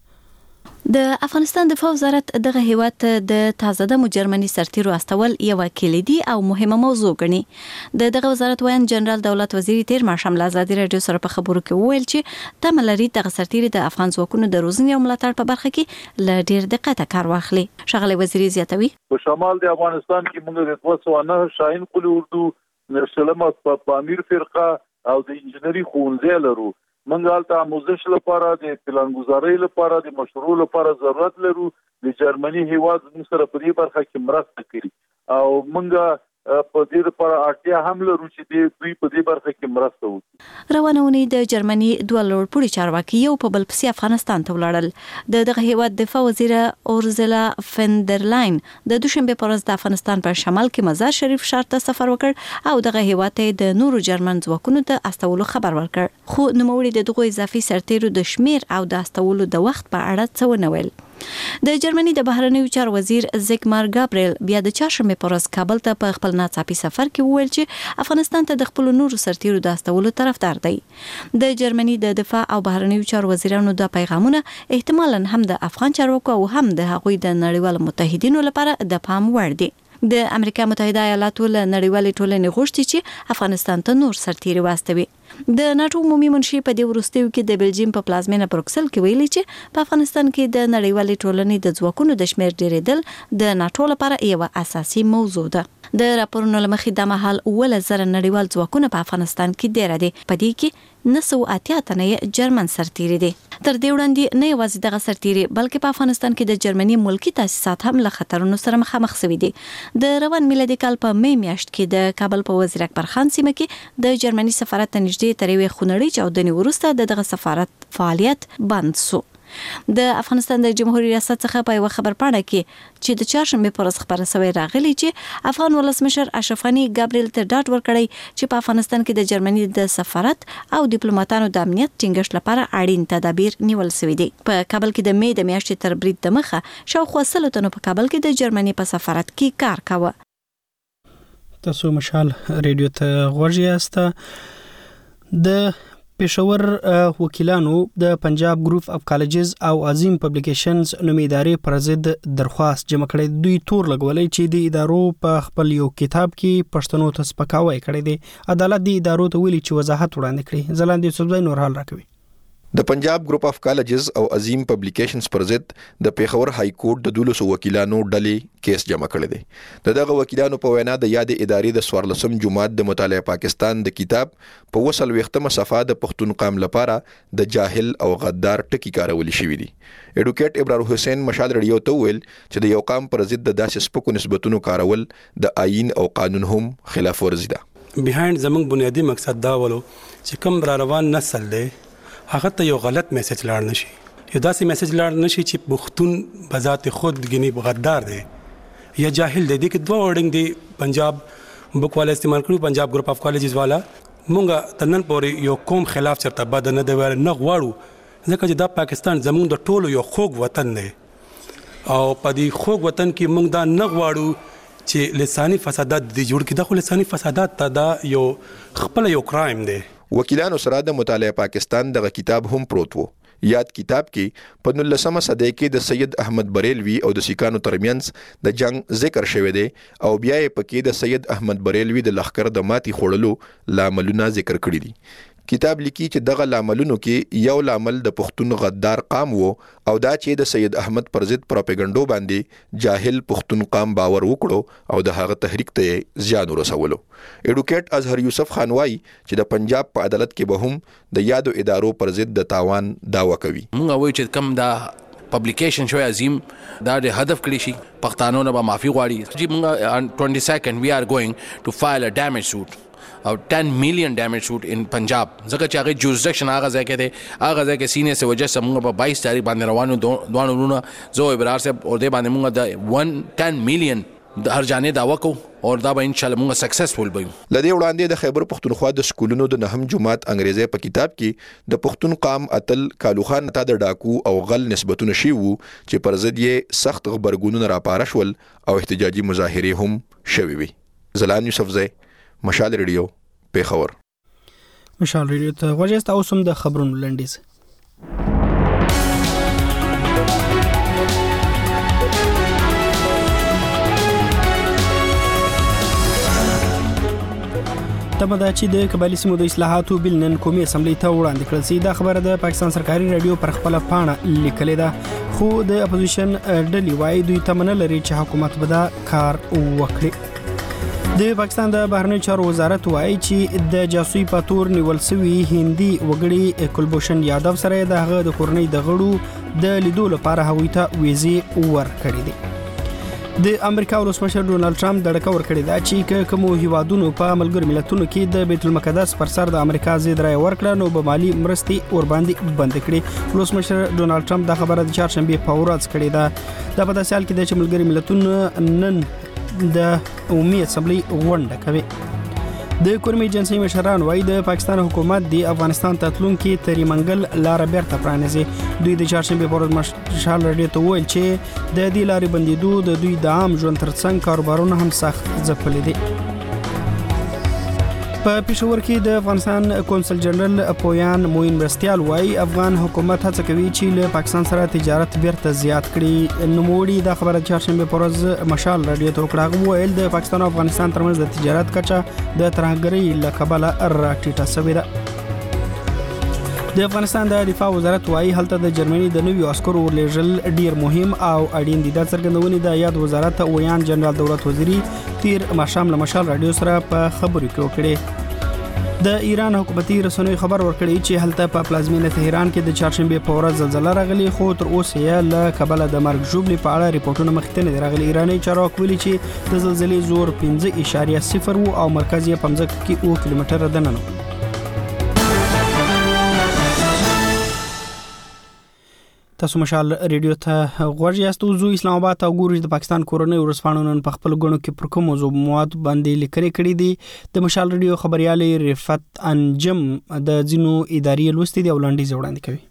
د افغانستان دفاع وزارت دغه هیواد د تازه د جرمني سرتیرو استول یو کلیدي او مهمه موضوع ګڼي. دغه وزارت وایي جنرال دولت وزیر تیر ماښام له ازادي رادیو سره په خبرو کې وویل چې تمه لري دغه سرتیري د افغان ځواکونو د روزنې او ملاتړ په برخه کې له ډیر دقت کار واخلي. ښاغلی وزیر زیاتوي په شمال د افغانستان کې موږ د 209 شاهین قلی اردو نرسلمه په پامیر فرقه او د انجنیری ښوونځي لرو. منګال ته آموزش لپاره د پلانګذارۍ لپاره د مشروع لپاره ضرورت لرو. د جرمني هیواد موږ سره په دې برخه کې مرسته کوي او موږ په دې لپاره اړتیا هم لرو چې دوی په دې برخه کې مرسته وکړي. روانه ونی د جرمني دوه لوړپوړي چارواکي یو په بل پسې افغانستان ته ولاړل. دغه هیواد دفاع وزیر اورزلا فندرلاین د دوشنبه په ورځ د افغانستان په شمال کې مزار شریف ښار ته سفر وکړ او دغه هیواد ته د نورو جرمن ځواکونو ته استولو خبر ورکړ. خو نوموړي د دغه اضافي سرتیرو د شمیر او د استولو د وخت په اړه څه ونه ویل. د جرمني د بهرنیو چارو وزیر زیګمار ګابریل بیا د چهارشنبه په ورځ کابل ته په خپل ناڅاپي سفر کې وویل چې افغانستان ته د خپل نورو سرتیرو د استولو طرفدار دی. د جرمني د دفاع او بهرنیو چارو وزیرانو د پیغامونه احتمالاً هم د افغان چارواکو او هم د هغوی د نړیوال متحدینو لپاره د پام وړ دي. د امریکا متحده ایالاتو له نړیوالې ټولنې غوښتي چې افغانستان ته نور سرتیري واستوي. د ناتو عمومي منشي په دې وروستیو کې د بلجیم په پلازمینه بروکسل کې ویلي چې په افغانستان کې د نړیوالې ټولنې د ځواکونو د شمیر ډیرېدل د ناتو لپاره یو اساسي موضوع ده. د راپورونو لمخې د مهال 1000 نړیوال ځواکونه په افغانستان کې ډیر دي. په دې کې 980 تنه جرمن سرتیري دي. تر دې وړاندې نه یوازې دغه سرتیري بلکې په افغانستان کې د جرمني ملکی تاسیسات هم له خطرونو سره مخامخ شوي دي. د روان میلادي کال په می میاشت کې د کابل په وزیر اکبر خان سیمه کې د جرمني سفارت ته نږدې تر یوې خونړۍ چاودنې وروسته دغه سفارت فعالیت بند شو. د افغانستان د جمهوریت ریاست څخه په یو خبر پاڼه کې چې د چهارشنبه په ورځ خبره شوې راغلي چې افغان ولسمشر اشرف غني ګابریل ته ډاډ ورکړی چې په افغانستان کې د جرمني د سفارت او ډیپلوماټانو د امنیت ټینګښت لپاره اړین تدابیر نیول شوي دي. په کابل کې د می د میاشتې تر برید د مخه شاوخوا 100 تنو په کابل کې د جرمني په سفارت کې کار کاوه. تاسو مشال ریډیو ته غوږ یاست. د پېښور وکیلانو د پنجاب ګروپ اف کالجز او عظیم پبلیکیشنز نومي ادارې پر ضد درخواست جمع کړی. دوی تور لګولې چې د ادارو په خپل یو کتاب کې پښتنو ته سپکاوی کړی دی. عدالت د ادارو ته ویلي چې وضاحت وړاندې کړي. زلاندې یوسفزای نور حال راکوي. د پنجاب ګروپ اف کالجز او عظیم پبلیکیشنز پر ضد د پیښور های کورټ د 200 وکیلانو ډلې کیس جمع کړی دی. دغه وکیلانو په وینا د یاد ادارې د 14 جمعات د مطالعه پاکستان د کتاب په وصل وختمه صفحه د پښتون قام لپاره د جاهل او غدار ټکی کارول شوی دی. ایډوکیټ ابرار حسین مشال ریډیو ته ویل چې د یو قام پر ضد د داسې سپکو نسبتونو کارول د آئین او قانون هم خلاف ورزي ده. بیهایند زموږ بنیادی مقصد دا ولو چې کوم را روان نسل دی هغه ته یو غلط میسج لاړ نشي. یو داسې میسج لاړ نشي چې پښتون بذات خود غني غدار دی یا جاهل دی. د دوه وړنګ دی پنجاب بوک والا استعمال کړو. پنجاب ګروپ اف کالجز والا مونږه تنن پورې یو قوم خلاف چرته بد نه دی ویل نه غواړو ځکه چې دا پاکستان زموږ د ټولو یو خوږ وطن دی او په دې خوږ وطن کې مونږ دا نه غواړو چې لسانی فسادات دي جوړ کړي. دا خو لسانی فسادات ته دا یو خپل یو کرایم دی. وکیلانو سره د مطالعه پاکستان دغه کتاب هم پروت وو. یاد کتاب کې په 19مه صدۍ کې د سید احمد بریلوی او د سیکانو ترمنځ د جنگ ذکر شوی دی او بیا یې پکې د سید احمد بریلوی د لښکر د ماتي خوړلو لاملونه ذکر کړی دي. کتاب لیکي چې دغه لاملونو کې یو لامل د پښتون غدار قام وو او دا چې د سید احمد پر ضد پروپاګاندا باندې جاهل پښتون قام باور وکړو او د هغه تحریک ته زیان ورسولو. ایډوکیټ اظهر یوسف خان وایي چې د پنجاب په عدالت کې به هم د یادو ادارو پر ضد د تاوان داوا کوي. موږ وایو چې کم دا پبلیکیشن شوی عظیم دا د هدف کړی شي پښتانو نه به معافي غواړي. چې موږ on 22nd we are going to file a damage suit او 10 million damage suit in Punjab. ځکه چې هغه jurisdiction هغه ځای کې دی هغه ځای کې سینې سه وجه سمغه په 22 تاریخ باندې روانو دوه ورونه زو ابرار صاحب او دې باندې موږ د 10 million هر جانب دعوا کو او دا به ان شاء الله موږ سکسسفل بیم. لدې وړاندې د خیبر پښتونخوا د سکولونو د نهم جماعت انګریزي په کتاب کې د پښتون قام اتل کالو خان ته د ډاکو او غل نسبتونه شي وو چې پر ضد یې سخت خبرګونونه راپاره شول او احتجاجي مظاهره هم شوي وي. زلان یوسفزی، مشال ریډیو، پیښور. مشال ریډیو ته غوښتل اوس هم د خبرونو لنډیز. تمدا چې د قبایلی سیمو د اصلاحاتو بل نن قومي اسمبلی ته وړاندې کړل شي. دا خبره د پاکستان سرکاري رادیو پر خپل پاڼه لیکلې ده، خو د اپوزیشن ډلې وايي دوی تمنه لري چې حکومت به دا کار وکړي. د پاکستان د بهرنی چارو وزارت وايي چې د جاسوسي په تور نیول شوی هندي وګړي کلبوشن یادو سره د کورنۍ د غړو د لیدو لپاره هغوی ته ویزې ورکړې دي. د امریکا ولسمشر ډونالد ټرمپ د ډکه ورکړی دا چې کوم هیوادونو په ملګرو ملتونو کې د بیت المقدس پر سر د امریکا ضد رای ورکړه نو به مالی مرستې ور باندې بند کړي. ولسمشر ډونالد ټرمپ دا خبره د چهارشنبه په ورځ کړې ده. د په داسې حال کې د ملګرو ملتونو نن د عمومي اسمبلی غونډه کوي. د کورمي جنسي مشران وايي د پاکستان حکومت د افغانستان ته تلونکي تری منګل لار بیرته پرانیزي. دوی د چهارشنبه په ورځ مشال رادیو ته ویل چې د دې لارې بندیدو د دوی د عام ژوند ترڅنګ کاروبارونه هم سخت ځپلي دي. په پېښور کې د افغانستان کونسل جنرال پویان موین مرستیال وايي افغان حکومت هڅه کوي چې له پاکستان سره تجارت بیرته زیات کړي. نوموړي دا خبره چهارشنبه په ورځ مشال رادیو ته وکړه. ویل د پاکستان او افغانستان ترمنځ د تجارت کچه د ترهګرۍ له کبله راټیټه شوې ده. د افغانستان د دفاع وزارت وايي هلته د جرمني د نویو عسکرو ورلېږل ډیر مهم او اړین دي. دا څرګندونې د یاد وزارت ویان جنرال دولت وزیری تیر ماښام له مشال رادیو سره په خبرو کې وکړي. د ایران حکومتي رسنیو خبر ورکړی چې هلته په پلازمینه تهران کې د چهارشنبه په ورځ زلزلہ راغلی، خو تر اوسه یې له کبله د مرګ ژوبلې په اړه ریپورتونه مخکې نه راغلي. ایراني چارواکي ویلي چې د زلزلې زور 5.0 او مرکز یې په ځمکه کې 2 کیلومتره دننه. تاسو مشال ریډیو ته غوږ یاست. زو اسلام آباد او ګورج د پاکستان کورنۍ ورسپانو نن په خپل غونو کې پر کوم موضوع مواد باندې لیکري کړي دي. د مشال ریډیو خبريالي رفعت انجم د ځینو اداري لوستي دی وړاندې وړاندې کوي.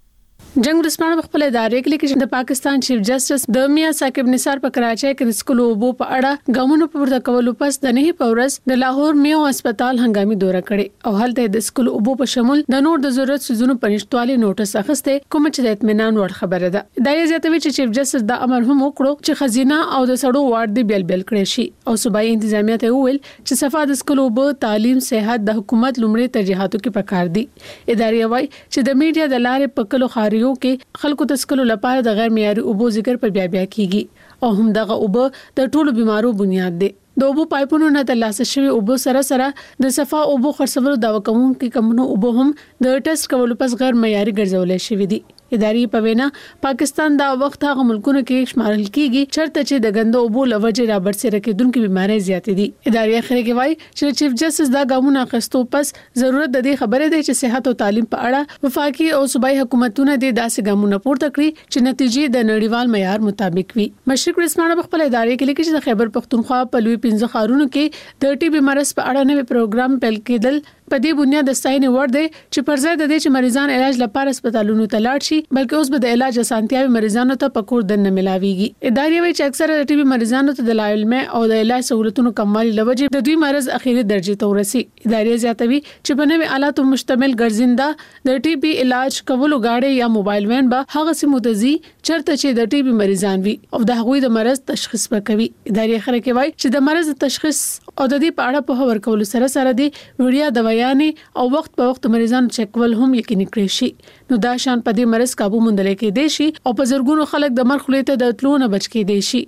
جنگ ورسپانو په خپل ادارې کې لیکي چې د پاکستان چیف جسټس د میاں ثاقب نثار په کراچۍ کې د سکولو اوبو په اړه ګامونو په ورته کولو پس د نه په ورځ د لاهور میو هسپتال هنګامي دوره کړې او هلته د سکولو اوبو په شمول د نور د ضرورت سيزونو په نشټوالي نوټس اخیسته، کوم چې د اطمینان وړ خبره ده. دا یې زیاتوي چې چیف جسټس د امر هم وکړو چې خزینه او د سړو وارد دی بیل کړي شي او صوبایي انتظامیه ته ویل چې صفه د سکولو اوبو، تعلیم، صحت د حکومت لومړی ترجیحاتو کې پکار دي. ادارې وايي چې د میډیا د لارې په کلو خاریو کې خلکو تسکلو لپاره د غیر معیاري اوبو ذکر په بیا کیږي او هم دغه اوبو د ټولو بیمارو بنیاد دی. د اوبو پایپونو نه ترلاسه شوی اوبو سره د صفا اوبو خرڅولو داوا کوونکو کمونو اوبو هم د ټیسټ کولو پس غیر معیاري ګرځولې شوی دي. ادارې په وینا پاکستان دا وخت هغه ملکونو کې شمارل کیږي چرته چې د غندو اوبو لوجه را برسره کېدونکو بيمارۍ زیاتې دي. ادارې اخر کې وایي چې چیف جسټس دا ګامونه اخیستو پس ضرورت د دې خبره ده چې صحت او تعلیم په اړه وفاقي او صوبایي حکومتونه د داسې ګامونه پورته کړي چې نتیجې د نړیوال معیار مطابق وي. مشرق رسمانه په خپل ادارې کې لیکي چې د خیبر پختونخوا په لوی 15 ښارونو کې د ټي بي مرض په اړه نوې پروګرام پیل کېدل په دې بنیاد د ستاینې وړ دی چې پر ځای د دې چې مریضان علاج لپاره هسپتالونو ته لاړ شي بلکې اوس به د علاج اسانتیاوي مریضانو ته په کور دننه ملاويږي. ادارې وایي چې اکثره د ټي بي مریضانو ته د لایلمه او د علاج سہولتونو کموالي لوجه د دوی مرز اخیری درجه ته ورسي. ادارې زیاتوي چې په نوې آلاتو مشتمل ګرځنده د ټي بي علاج کولو غاړې یا موبایل وین به هغه سیموتزي چرته چې د ټي بي مریضان وي او د هغوی د مرز تشخیص وکوي. ادارې خره کې وایي چې د مرز تشخیص او د دې په اړه په خبر کولو سره د وړیا دوايانې او وخت په وخت مریضانو چکول هم یقیني کړی شي. نو دا شان په دې مرز काबू موندل کېدای شي او په زرګونو خلک د مرګ خولې ته د تلونه بچ کېدای شي.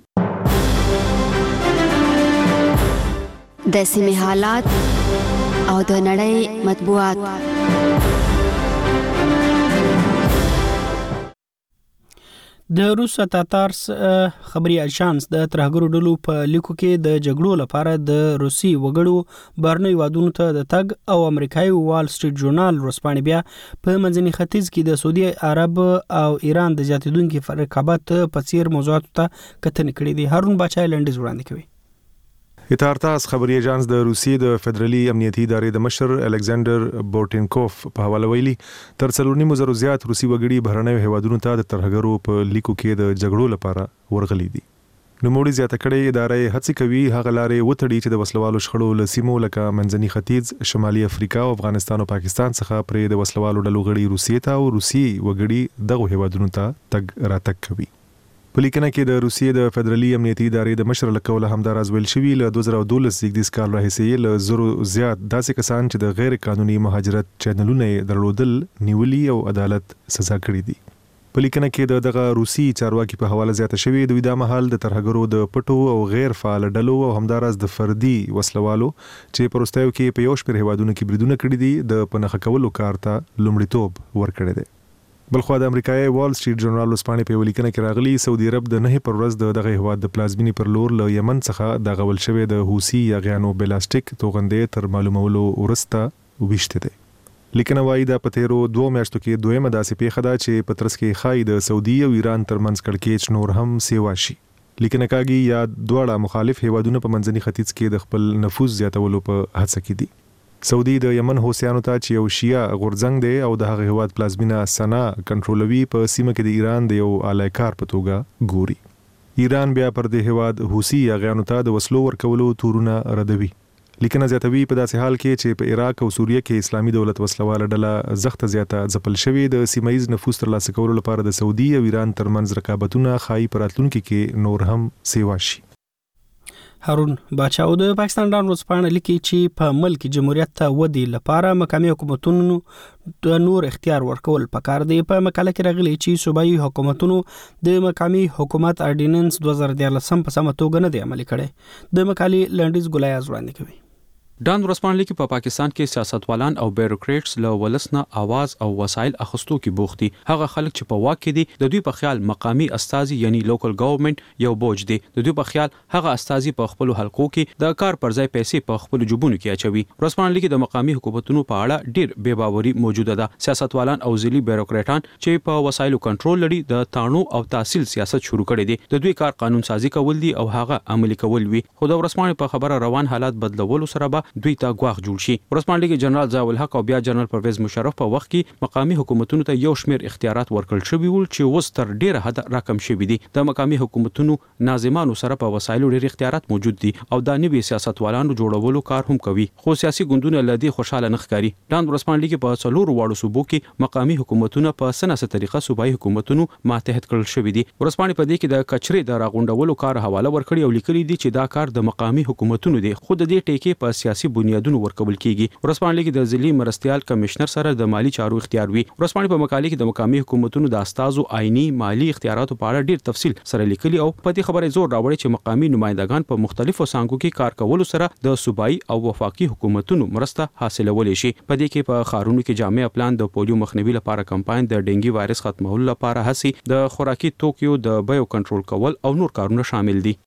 د سیمې حالات او د نړۍ مطبوعات. د روس تاتارس خبري اژانس د ترهګرو ډلو په لیکو کې د جګړو لپاره د روسي وګړو بهرنیو هیوادونو ته د تګ او امریکایي وال سټریټ ژورنال ورسپانې بیا په منځني ختیځ کې د سعودي عرب او ایران د زیاتیدونکو رقابت په څیر موضوعاتو ته کتنې کړې دي. هارون باچا لنډیز وړاندې کوي. تارتاس خبري اژانس د روسیې د فدرالي امنیتي ادارې د مشر الکساندر بورټینکوف په حواله ویلي تر 3.5 زیات روسي وګړي بهرنیو هیوادونو ته د ترهګرو په لیکو کې د جګړو لپاره ورغلي دي. نوموړي زیاته کړې ادارې هڅې کوي هغه لارې وتړي چې د وسلوالو شخړو له سیمو لکه منځني ختیځ، شمالي افریقا او افغانستان او پاکستان څخه پرې د وسلوالو ډلو غړي روسیې ته او روسي وګړي دغه هیوادونو ته تګ راتګ کوي. په لیکنه کې د روسیې د فدرالي امنیتي ادارې د مشر لکوله همداراز ویل شوی له 2012 کال راهیسې له زرو زیات داسې کسان چې د غیر قانوني مهاجرت چینلونه درلودل نیولي او عدالت سزا کړی دي. په لیکنه کې دغه روسي چارواکي په حواله زیاته شوی دوی د مهال د ترهګرو د پټو او غیر فعال ډلو او همداراز د فردي وسلوالو چې پروستایو کې په یو شمېر هیوادونو کې بریدونه کړی دي د پنهخ کولو کار ته لومړیتوب ورکړی دی. بلخو د امریکایي وال سټریټ ژورنال وسپانې په ولیکنه کې راغلي سعودي عرب د 9 پر ورځ دغه هیواد د پلازمینی پر لور له یمن څخه د غول شوی د حوثي یاغیانو بلاستیک توغندې تر معلومولو ورسته وشته دي. لیکنه وايي د پتیرو 2 میاشتو کې دویمه داسې پیښه ده چې پترس کې خای د سعودي او ایران ترمنځ کړکېچ نور هم سیوا شي. لیکنه کاږي یا دواړه مخالف هیوادونه په منځني ختیځ کې د خپل نفوذ زیاتولو په هڅه کې دي. سعودي د یمن حوثیانو ته چې یو شیعه غورځنګ دی او د هغه هیواد پلازمینه سنا کنټرولوي په سیمه کې د ایران د یو الایکار په توګه ګوري. ایران بیا پر د هیواد حوثي یاغیانو ته د وسلو ورکولو تورونه ردوي. لیکنه زیاتوي په داسې حال کې چې په عراق او سوریه کې اسلامي دولت وسلواله ډله زخت زیاته ځپل شوی د سیمایي نفوذ ترلاسه کولو لپاره د سعودي او ایران ترمنځ رقابتونه خای پراتلونکو کې نور هم سیوا شي. هارون باچا د پاکستان ډان ورځپاڼه لیکي چې په ملک جمهوریت ته ودی لپاره مقامي حکومتونو د نور اختیار ورکول پکار دی. په مقاله کې راغلي چې صوبایي حکومتونو د مقامي حکومت اردیننس 2013 په سمه توګه نه دی عملي کړی. د مقالې لنډیز ګلایاز وړاندې کوي. ډان ورسپانلی کې په پاکستان کې سیاستوالان او بیوروکریټس له ولسنه आवाज او وسایل اخستو کې بوختي. هغه خلک چې په واک کې دي د دوی په خیال مقامي استازي یعنی لوکل ګورنمنت یو بوج دي. د دوی په خیال هغه استازي په خپل حلقو کې د کار پر ځای پیسې په خپل جوبونو کې اچوي. ورسپانلی کې د مقامي حکومتونو په اړه ډیر بے باوري موجوده ده. سیاستوالان او ځلي بیوروکریټان چې په وسایلو کنټرول لري د تانو او تحصیل سیاست شروع کړي دي. د دوی کار قانون سازي کول دي او هغه عملي کول وي. خو د ورسپانلی په خبره روان حالات بدلولو سره دوی ته غواخ جوړ شي. ورسپانلی کې جنرال ضیاء الحق او بیا جنرال پرویز مشرف په وخت کې مقامي حکومتونو ته یو شمیر اختیارات ورکړل شوي ول چې اوس تر ډیره حد راکم شوي دي. د مقامي حکومتونو ناظمانو سره په وسایلو ډیر اختیارات موجود دي او د نوي سیاستوالانو جوړولو کار هم کوي. خو سیاسي ګوندونه لدی خوشاله نه ښکاري. ډان ورسپانلی کې په څلورو واړو صوبو کې مقامي حکومتونه په سناسه طریقه صوبایي حکومتونو ماتحت کړل شوي دي. ورسپانلی په دې کې د کچري د راغونډولو کار حواله ورکړي او لیکلي دي چې دا کار د مقامي حکومتونو دی. خو د دې ټیکې په سیاسي بنیادونو ورکول کیږي. ورسپانلی کې د ځلي مرستيال کمشنر سره د مالی چارو اختیار وي. ورسپانلی په مقاله کې د مقامي حکومتونو د استازو آئینی مالی اختیاراتو په اړه ډیر تفصیل سره لیکلي او په دې خبره زور راوړي چې مقامي نمائندگان په مختلفو څانګو کې کار کول سره د صوبایي او وفاقي حکومتونو مرسته حاصلول شي. په دې کې په خارونو کې جامع پلان د پولیو مخنیوي لپاره کمپاین د ډینګي وایرس ختمولو لپاره هڅې د خوراکي توکیو د بیو کنټرول کول او نور کارونه شامل دي.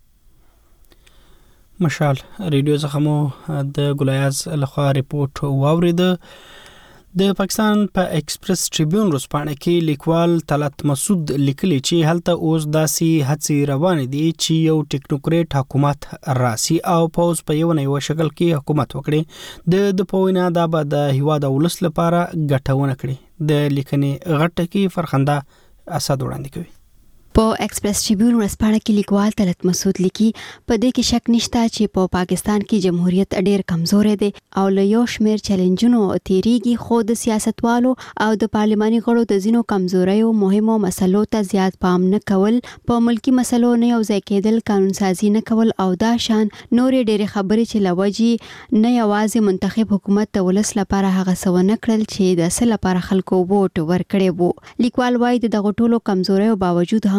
مشال ریډیو څخه مو د ګلایاز لخوا ریپورت واورید. د پاکستان په ایکسپریس ټریبیون ورځپاڼه کې لیکوال طلعت مسعود لیکلي چې هلته اوس داسې هڅې روانې دي چې یو ټیکنوکریټ حکومت راسي او پوز په یو نه یو شکل کې حکومت وکړي. د پوینا د بعد د هیواد ولس لپاره ګټونه کړي. د لیکنې غټه کې فرخنده اسد وړاندې کوي. په ایکسپریس ټریبیون ورځپاڼه کې لیکوال طلعت مسعود لیکي په دې کې شک نشته چې په پاکستان کې جمهوریت ډېر کمزورې دی او له یو شمېر چیلنجونو تیریږي. خو د سیاستوالو او د پارلماني غړو د ځینو کمزوریو مهمو مسلو ته زیات پام نه کول، په ملکی مسلو نه یو ځای کېدل، قانون سازي نه کول او دا شان نورې ډېرې خبرې چې لوجي نه یوازې منتخب حکومت د ولس لپاره هغه څه ونه کړل چې د څه لپاره خلکو ووټ ورکړی وو. لیکوال وایي د دغو ټولو کمزوریو باوجود هم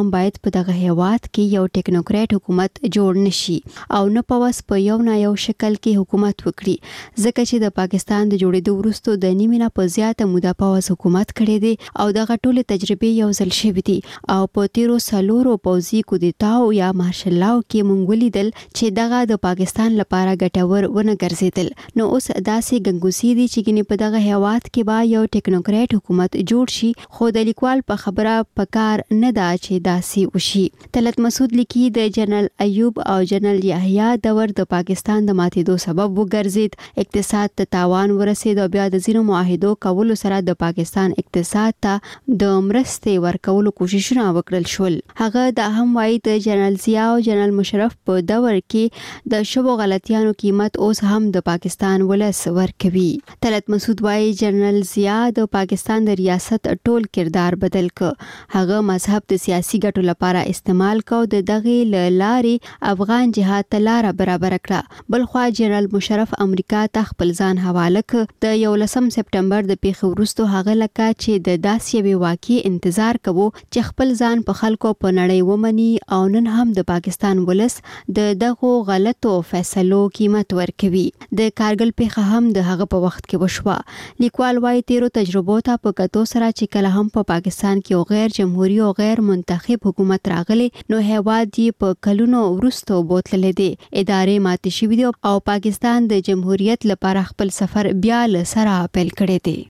هم باید په دغه هیواد کې یو ټیکنوکرات حکومت جوړ نشي او نه پوس په یو نه یو شکل کې حکومت وکړي، ځکه چې د پاکستان د جوړېدو وروسته د نیمه نه په زیاته موده پوس حکومت کړی دی او دغه ټول تجربې یو ځل شوې دي او په تیرو سلورو پوځي کودتاو یا مارشل لاو کې مونږ ولیدل چې دغه د پاکستان لپاره ګټور ونه ګرځیدل. نو اوس داسې ګنګوسې دي چې ګنې په دغه هیواد کې به یو ټیکنوکرات حکومت جوړ شي، خو د لیکوال په خبره پکار نه ده چې داسې وشي. طلعت مسعود لیکي د جنرال ایوب او جنرال یحیی دور د پاکستان د ماتېدو سبب وګرځید، اقتصاد ته تاوان ورسید او بیا د ځینو معاهدو کولو سره د پاکستان اقتصاد ته د مرستې ورکولو کوششونه وکړل شول. هغه دا هم وایي د جنرال ضیاء او جنرال مشرف په دور کې د شوبو غلطیانو قیمت اوس هم د پاکستان ولس ورکوي. طلعت مسعود وایي جنرال ضیاء د پاکستان د ریاست ټول کردار بدل ک، هغه مذهب د سیاسي ګټو لپاره استعمال کو، د دغه لارې افغان جهاد ته لار برابر کړه. بلخوا جنرال مشرف امریکا ته خپل ځان حواله ک. د 11 سپټمبر د پیښو وروسته هغه لکه چې د داسې یوې واقعي انتظار کوو چې خپل ځان په خلکو په نړۍ ومني او نن هم د پاکستان ولس د دغه غلطو فیصلو قیمت ورکوي. د کارګل پیښه هم د هغه په وخت کې وشوه. لیکوال وايي تیرو تجربو ته په کتو سره چې کله هم په پاکستان کې یو غیر جمهوریت او غیر منتخب حکومت راغلی نو هیواد یې په کلونو وروسته بوتللې دي، ادارې ماتې شوې دي او پاکستان د جمهوریت لپاره خپل سفر بیا له سره پیل کړی دی.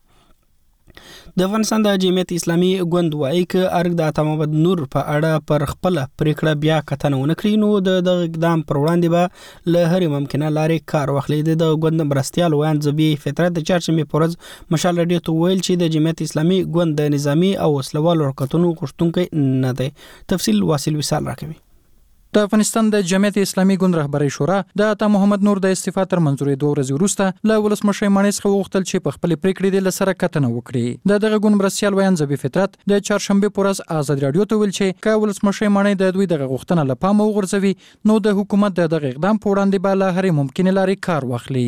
د افغانستان د جمعیت اسلامي ګوند وايي چې ارګ د عطا محمد نور په اړه پر خپل پریکړه بیا کتنه ونه کړي نو د اقدام پر وړاندې به له هرې ممکنه لارې کار واخلي. د ګوند مرستيال ویان زبی فطرت د چهارشنبه په ورځ مشال رادیو ته ویل چې د جمعیت اسلامي ګوند د نظامی او وسلوالو حرکتونو غوښتونکي نه دی. تفصیل واصل وصال راکوي. د افغانستان د جمعیت اسلامي ګوند رهبری شورا د عطا محمد نور د استعفا تر منځوري 2 ورځې وروسته له ولسمشر مانی څخه وغوښتل چې په خپل پریکړې د لسره کتنه وکړي. دغه ګوند مرستيال ویان زبی فطرت د چهارشنبه په ورځ آزاد رادیو ته ویل چې که ولسمشر مانی د دوی دغه غوښتنه لپاره وغورځوي نو د حکومت دغه اقدام په وړاندې به له هرې ممکنه لارې کار واخلي.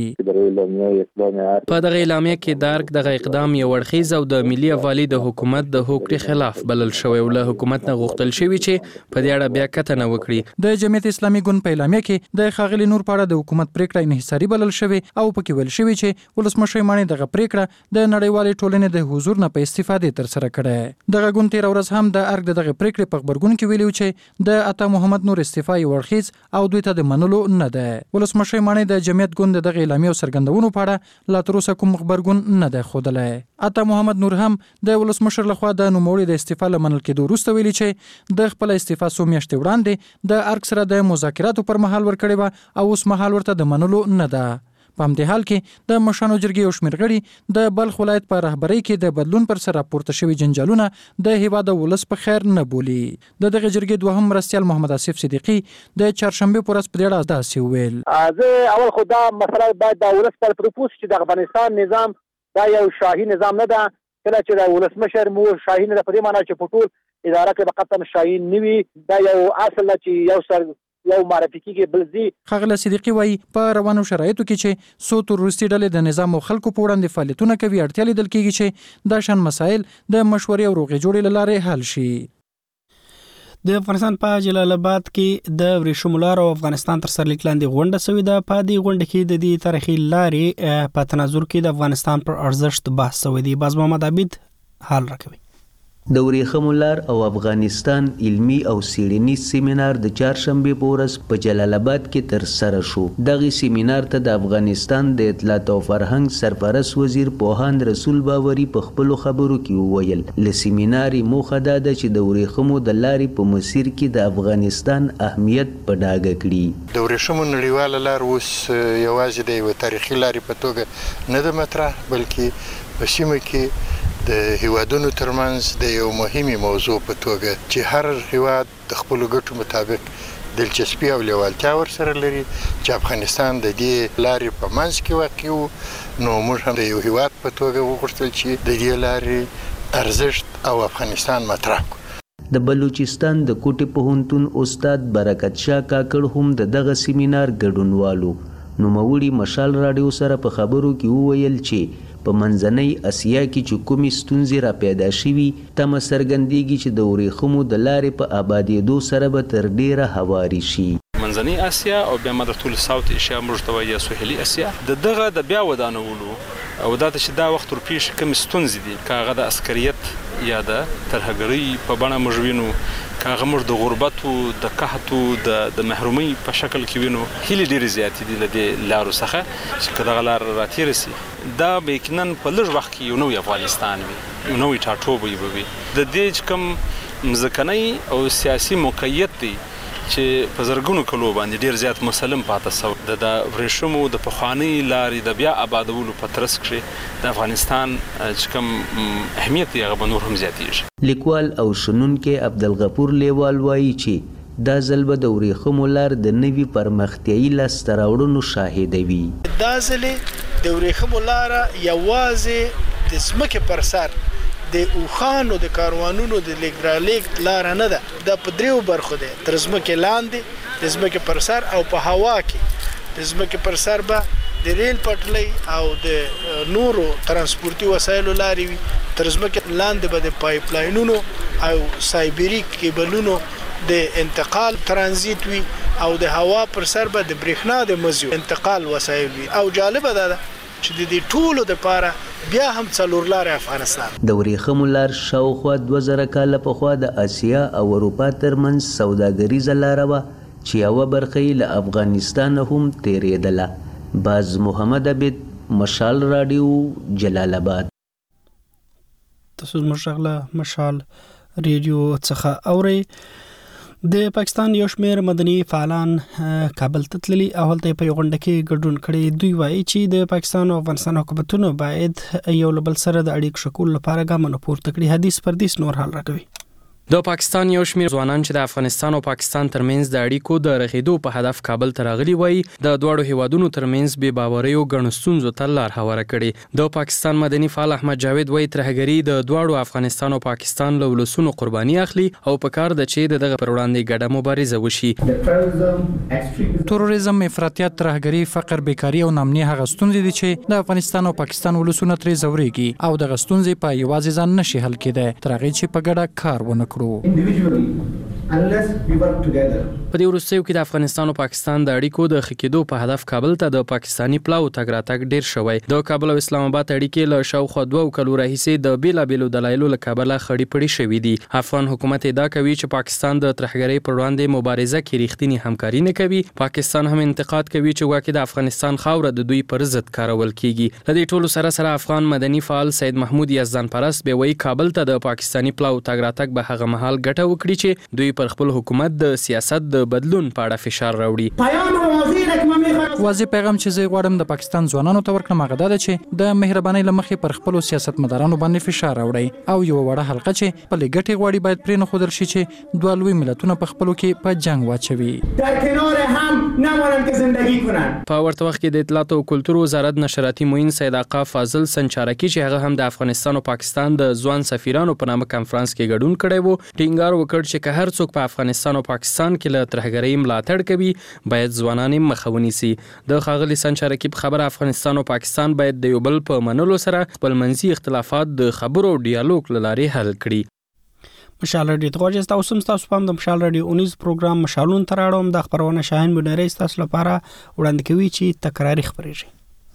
په دغه اعلامیه کې دارک دغه اقدام یو ورخیز او د ملي افالي د حکومت د هوکړې خلاف بلل شوی او له حکومت نه غوښتل شوی چې په دې اړه بیا کتنه وکړي. د جمعیت اسلامي ګوند په اعلامیه کې د خاغلی نور په اړه د حکومت پریکړه انحصاري بلل شوی او پکې ویل شوی چې ولسمشر مانی دغه پریکړه د نړیوالې ټولنې د حضور نه په استفادې تر سره کړه. دغه ګوند تیر ورځ هم د ارګ دغه پریکړې په خبرګون کې ویلو چې د عطا محمد نور استعفا یې ورخیز او دوی ته د منلو نه ده. ولسمشر مانی د جمعیت ګوند دغه اعلامیه سرګندونو په اړه لا تر اوسه کوم خبرګون نه ده خوده. عطا محمد نور هم د ولسمشر لخوا د نوموړي د استعفا لمنل کېدو وروسته ویلي چې د خپل استعفا سو میاشتې وړاندې د ارګ سره د مذاکراتو پر مهال ورکړی و او اوس مهال ورته د منلو نه ده. په همدې حال کې د مشانو جرګې او شمېر غړي د بلخ ولایت په رهبرۍ کې د بدلون پر سر راپورته شوي جنجالونه د هیواد ولس په خیر نه بولي. دغه جرګې دوهم مرستيال محمد آصف صدیقي د چهارشنبه په ورځ په دې اړه داسې ویل. زه اول خو دا مسله باید د ولس پر پروپوز چې د افغانستان نظام دا یو شاهي نظام نه ده. کله چې د ولسمشر مو شاهي نه په دې معنی چې په ټول اداره کې به قطعا شاهي نه وي، دا یو اصل چې یو سر یو معرفي کېږي بل ځي. خغله صدیقي وایي په روانو شرایطو کې چې سو تروریستي ډلې د نظام او خلکو په وړاندې فعالیتونه کوي اړتیا لیدل کېږي چې دا شان مسایل د مشورې او روغې جوړې لارې حل شي. د افغانستان په جلال آباد کې د ورېښمو لارو او افغانستان تر سرلیک لاندې غونډه شوې ده. په دې غونډه کې د دې تاریخي لارې په تناظر کې د افغانستان پر ارزښت بحث شوی دی. باز محمد عبید حال راکوي. د ورېښمو لار او افغانستان علمي او څیړنیز سیمینار د چهارشنبه په ورځ په جلال آباد کې تر سره شو. دغه سیمینار ته د افغانستان د اطلاعات او فرهنګ سرپرست وزیر پوهاند رسول باوري په خپل خبرو کې وویل ل سیمینار موخه ده چې د ورېښمو د لارې په مسیر کې د افغانستان اهمیت په ډاګه کړي. د ورېښمو نړیواله لار اوس یوازې د یو تاریخي لارې په توګه نه ده مطرح، بلکې په سیمه کې د هیوادونو ترمنځ د یو مهمه موضوع په توګه چې هر هیواد د خپل ګټو مطابق دلچسپي او لیوالتیا ورسره لري چې افغانستان د دې لارې په منځ کې واقع وو، نو موږ هم د یو هیواد په توګه وغوښتل چې د دې لارې ارزښت او افغانستان مطرح کړو. د بلوچستان د کوټې پوهنتون استاد برکت شاه کاکړ هم دغه سیمینار ګډونوالو. نوموړي مشال رادیو سره په خبرو کې وویل چې په منځنۍ اسیا کې چې کومې ستونزې را پیدا شوي تمه څرګندېږي چې د ورېښمو د لارې په آبادېدو سره به تر ډېره هواري شي. منځنۍ اسیا او بیا مدر طول ساوت ایشیا موږ ته وایي سهیلي اسیا دغه د بیا ودانولو او دا چې دا وخت ورپېښ کوم ستونزې دي کاغه د عسکریت یا د ترهګرۍ په بڼه موږ وینو کاغه موږ د غربت او د قحط او د محرومۍ په شکل کې وینو هلي ډېرې زیاتې دي لدې لارو څخه چې کله لار راتېر سي دا به یقینا په لږ وخت کې یو نوې افغانستان وي یو نوې ټاټوبه وي د دې کوم ځمکنۍ او سیاسي موقعیت دی چې په زرګونو کلو باندې ډیر زیات مسلم پاتې سو د ورېښمو د پخوانی لارې د بیا آبادولو په ترڅ کې د افغانستان چې کوم اهمیت یې هغه نور هم زیاتېږي. لیکوال او شنونکی عبدالغفور لیوال وایي چې دا ځل به د ورېښمو لار د نوي پرمختیایي لاسته راوړنو شاهده وي. دا ځل د ورېښمو لاره یوازې د ځمکې پر سر د اوخانو د کاروانونو د لیګرالیک لار نه ده د پدریو برخو ده تر ځمکې لاندې د ځمکې پر سر او په هوا کې د ځمکې پر سر به د ریل پټلۍ او د نورو ترانسپورتي وسایلو لارې وي تر ځمکې لاندې به د پایپ لاینونو او سایبریک کیبلونو د انتقال ترانزیت وي او د هوا پر سر به د برېښنا د مزیو انتقال وسایل وي او جالبه ده چې د دې ټولو لپاره بیا هم څلور لارې افغانستان. د ورېښمو لار شاوخوا 2000 کاله پخوا د اسیا او اروپا ترمنځ سوداګریزه لاره وه چې یوه برخه یې له افغانستانه هم تېرېدله. باز محمد عبید، مشال راډیو، جلال آباد. تاسو زموږ له مشال ریډیو څخه اورئ. د پاکستان یو شمېر مدني فعالان کابل ته تللي او هلته په یو غونډه کې ګډون کړی. دوی وایي چې د پاکستان او افغانستان حکومتونو باید یو له بل سره د اړیکو ښه کولو لپاره ګامونه پورته کړي. حدیث پردیس نور حال راکوي. د پاکستان یو شمېر ځوانان چې د افغانستان او پاکستان ترمنځ د اړیکو د رغېدو په هدف کابل ته راغلي وایي د دواړو هیوادونو ترمنځ بې باوریو ګڼو ستونزو ته لار هواره کړې. د پاکستان مدني فعال احمد جاوید وایي ترهګري د دواړو افغانستان او پاکستان له ولسونو قرباني اخلي او په کار ده چې دغه پر وړاندې ګډه مبارزه وشي. تروریزم، افراطیت، ترهګري، فقر، بیکاري او نامني هغه ستونزې دي چې د افغانستان او پاکستان ولسونه ترې ځورېږي او دغه ستونزې په یوازې ځان نشي حل کېدای تر هغې چې په ګډه کار ونه کړو. په دې وروستیو کې د افغانستان او پاکستان د اړیکو د ښه کېدو په هدف کابل ته د پاکستاني پلاو تګ راتګ ډیر شوی. د کابل او اسلام آباد اړیکې له شاوخوا 2 کلو راهیسې د بیلابیلو دلایلو له کبله خړې پړې شوې دي. افغان حکومت ادعا کوي چې پاکستان د ترهګرۍ پر وړاندې مبارزه کې رښتینی همکاري نه کوي. پاکستان هم انتقاد کوي چې واکې د افغانستان خاوره د دوی پر ضد کارول کیږي. له دې ټولو سره افغان مدني فعال سید محمود یزدان پرست به وایي کابل ته د پاکستاني پلاو تګ راتګ به هغه مهال ګټه وکړي چې دوی پر خپل حکومت د سیاست د بدلون په اړه فشار راوړي. واضح پیغام چې زه غواړم د پاکستان ځوانانو ته ورکړم هغه دا ده چې د مهربانۍ له مخې پر خپلو سیاستمدارانو باندې فشار راوړي او یو وړه حلقه چې خپلې ګټې غواړي باید پرې نښودل شي چې دوه لوی ملتونه په خپلو کې په جنګ واچوي. در کنار هم نمانند که زندگی کنند. په ورته وخت کې د اطلاعات او کلتور وزارت نشراتي معین سید آقا فاضل سنچارکی چې هغه هم د افغانستان او پاکستان د ځوان سفیرانو په نامه کانفرنس کې ګډون کړی و ټینګار وکړ چې که هر څوک په افغانستان او پاکستان کې له ترهګرۍ ملاتړ کوي باید ځوانان یې مخه ونیسي. د ښاغلي سنچارکی په خبره افغانستان او پاکستان باید د یو بل په منلو سره خپلمنځي اختلافات د خبرو او ډیالوګ له لارې حل کړي. مشال راډیو ته غواړئ تاسو هم د مشال راډیو اونیز پروګرام مشالون تر اړوم د خبرونه شاهین بنری تاسو لپاره وړاندې کوي چې تکراری خبرېږي.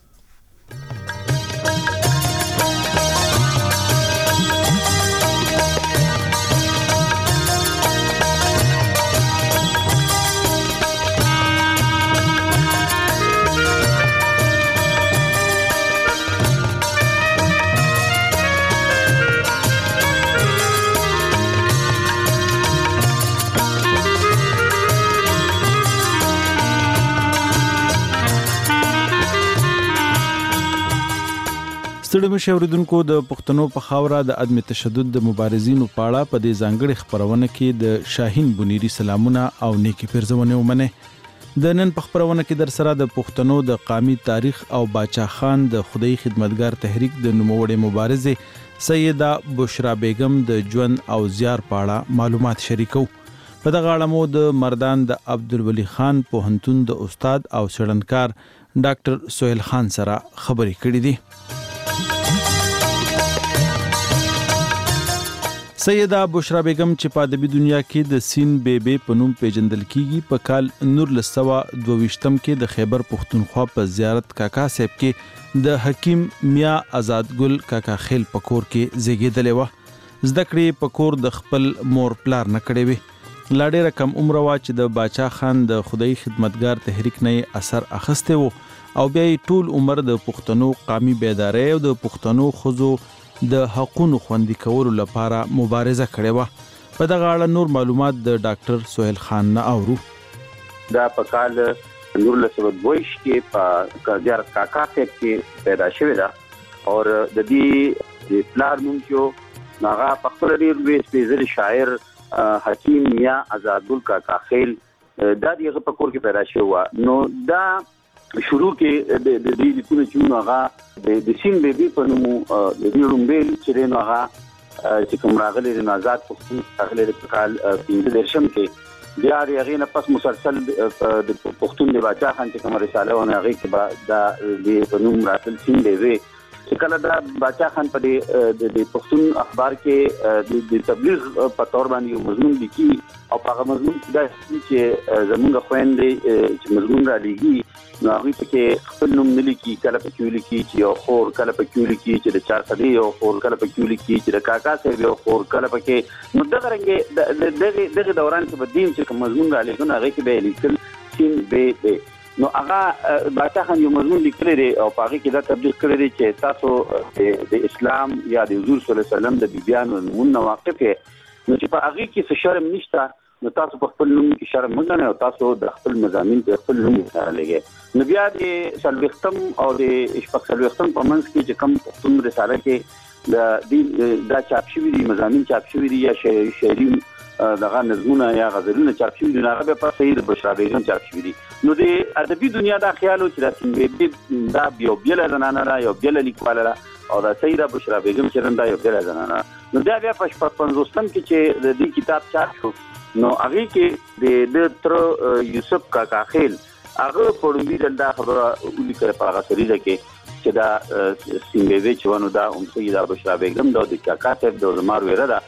ستړي مشه اوریدونکو د پښتنو په خاوره د عدم تشدد د مبارزینو په اړه په دې ځانګړي خبرونه کې د شاهین بنيري سلامونه او نیکی پیرزونه ومنه. د نن په خبرونه کې در سره د پښتنو د قامي تاریخ او باچا خان د خدای خدمتګار تحریک د نوموړي مبارزه سیده بشرا بیگم د ژوند او زیار په اړه معلومات شریکو. په دغه اړه مو د مردان د عبدالولي خان پوهنتون د استاد او څېړنکار ډاکټر سهیل خان سره خبرې کړې دي. سیده بشرا بیگم چې په ادبي دنیا کې د سین بیبي په نوم پیژندل کیږي په کال 1922 کې د خیبر پښتونخوا په زیارت کاکا صاحب کې د حکیم میا آزاد ګل کاکا خیل پکور کې زیږیدلې و. زده کړې پکور د خپل مور پلار نه کړې وي. لا ډېره کم عمر وا چې د باچا خان د خدای خدمتګار تحریک نه اثر اخسته وو او بیا ټول عمر د پښتنو قومي بیداری او د پښتنو خزو د حقونو خوندي کولو لپاره مبارزه کړې و. په دغه اړه نور معلومات د ډاکټر سہیل خان نه اورو. دا په کال 1922 کې په زیارت کاکا صاحب کې پیدا شوې ده او د دې د پلار نوم چې هغه په خپل ډیر لوی سپیشل شاعر حکیم میا آزاد ګل کاکا خیل دا دغه په کور کې پیدا شو. نو دا شروع کې د دې لیکونه چې هغه د سین بیبي په نوم د دې رومبل چې نو هغه چې کوم راغلي د آزاد پښتون راغلي د کال 15 کې بیا هغه نه پس مسلسل د پښتون د باچا خان چې کوم رساله ونه هغه کې دا د نوم راتل سین بیبي چې کله دا باچا خان په د پښتون اخبار کې د تبلیغ په تور باندې مضمون لیکي او هغه مضمون دا چې زمونږ خويندې چې مضمون را لګي نو هغه پکې خپل نوم نه لیکي، کله پکې لیکي چې یو خور، کله پکې لیکي چې د چار خدي یو خور، کله پکې لیکي چې د کاکا صاحب یو خور، کله پکې نو دغه رنګ دغه دوران کې بدین چې کوم مضمون را لګونه هغه کې به لیکل سین به نو هغه باچا خان یو مضمون لیکلی دی او په هغه کې دا تبلیغ کړی دی چې تاسو د اسلام یا د حضور صلی الله علیه وسلم د بیبیانو نمونه واقف یې نو چې په هغه کې څه شرم نشته نو تاسو په خپل نوم کې شرم مه ګڼئ او تاسو د خپل مضامین په خپل نوم سره لګئ. نو بیا د څلوېښتم او د شپږ څلوېښتم په منځ کې چې کوم پښتون رساله کې دا چاپ شوي دي مضامین چاپ شوي دي یا شعري دغه نظمونه یا غزلونه چاپ شوي دي نو هغه په سید بشرا بیگم چاپ شوي دي. نو د ادبي دنیا دا خیال و چې دا سین دا یو بیله زنانه ده یو بیله لیکواله ده او دا سیده بشرا بیگم چې دا یو بیله زنانه ده. نو بیا په شپږ پنځوستم کې چې د دې کتاب چاپ شو نو هغه کې د تر یوسف کاکا خیل هغه په لومړي دا خبره ولیکله په هغه سریزه کې چې دا سیمبوي چې ونه دا سیده بشرا بیگم د کاکا صاحب د زمار ویره ده.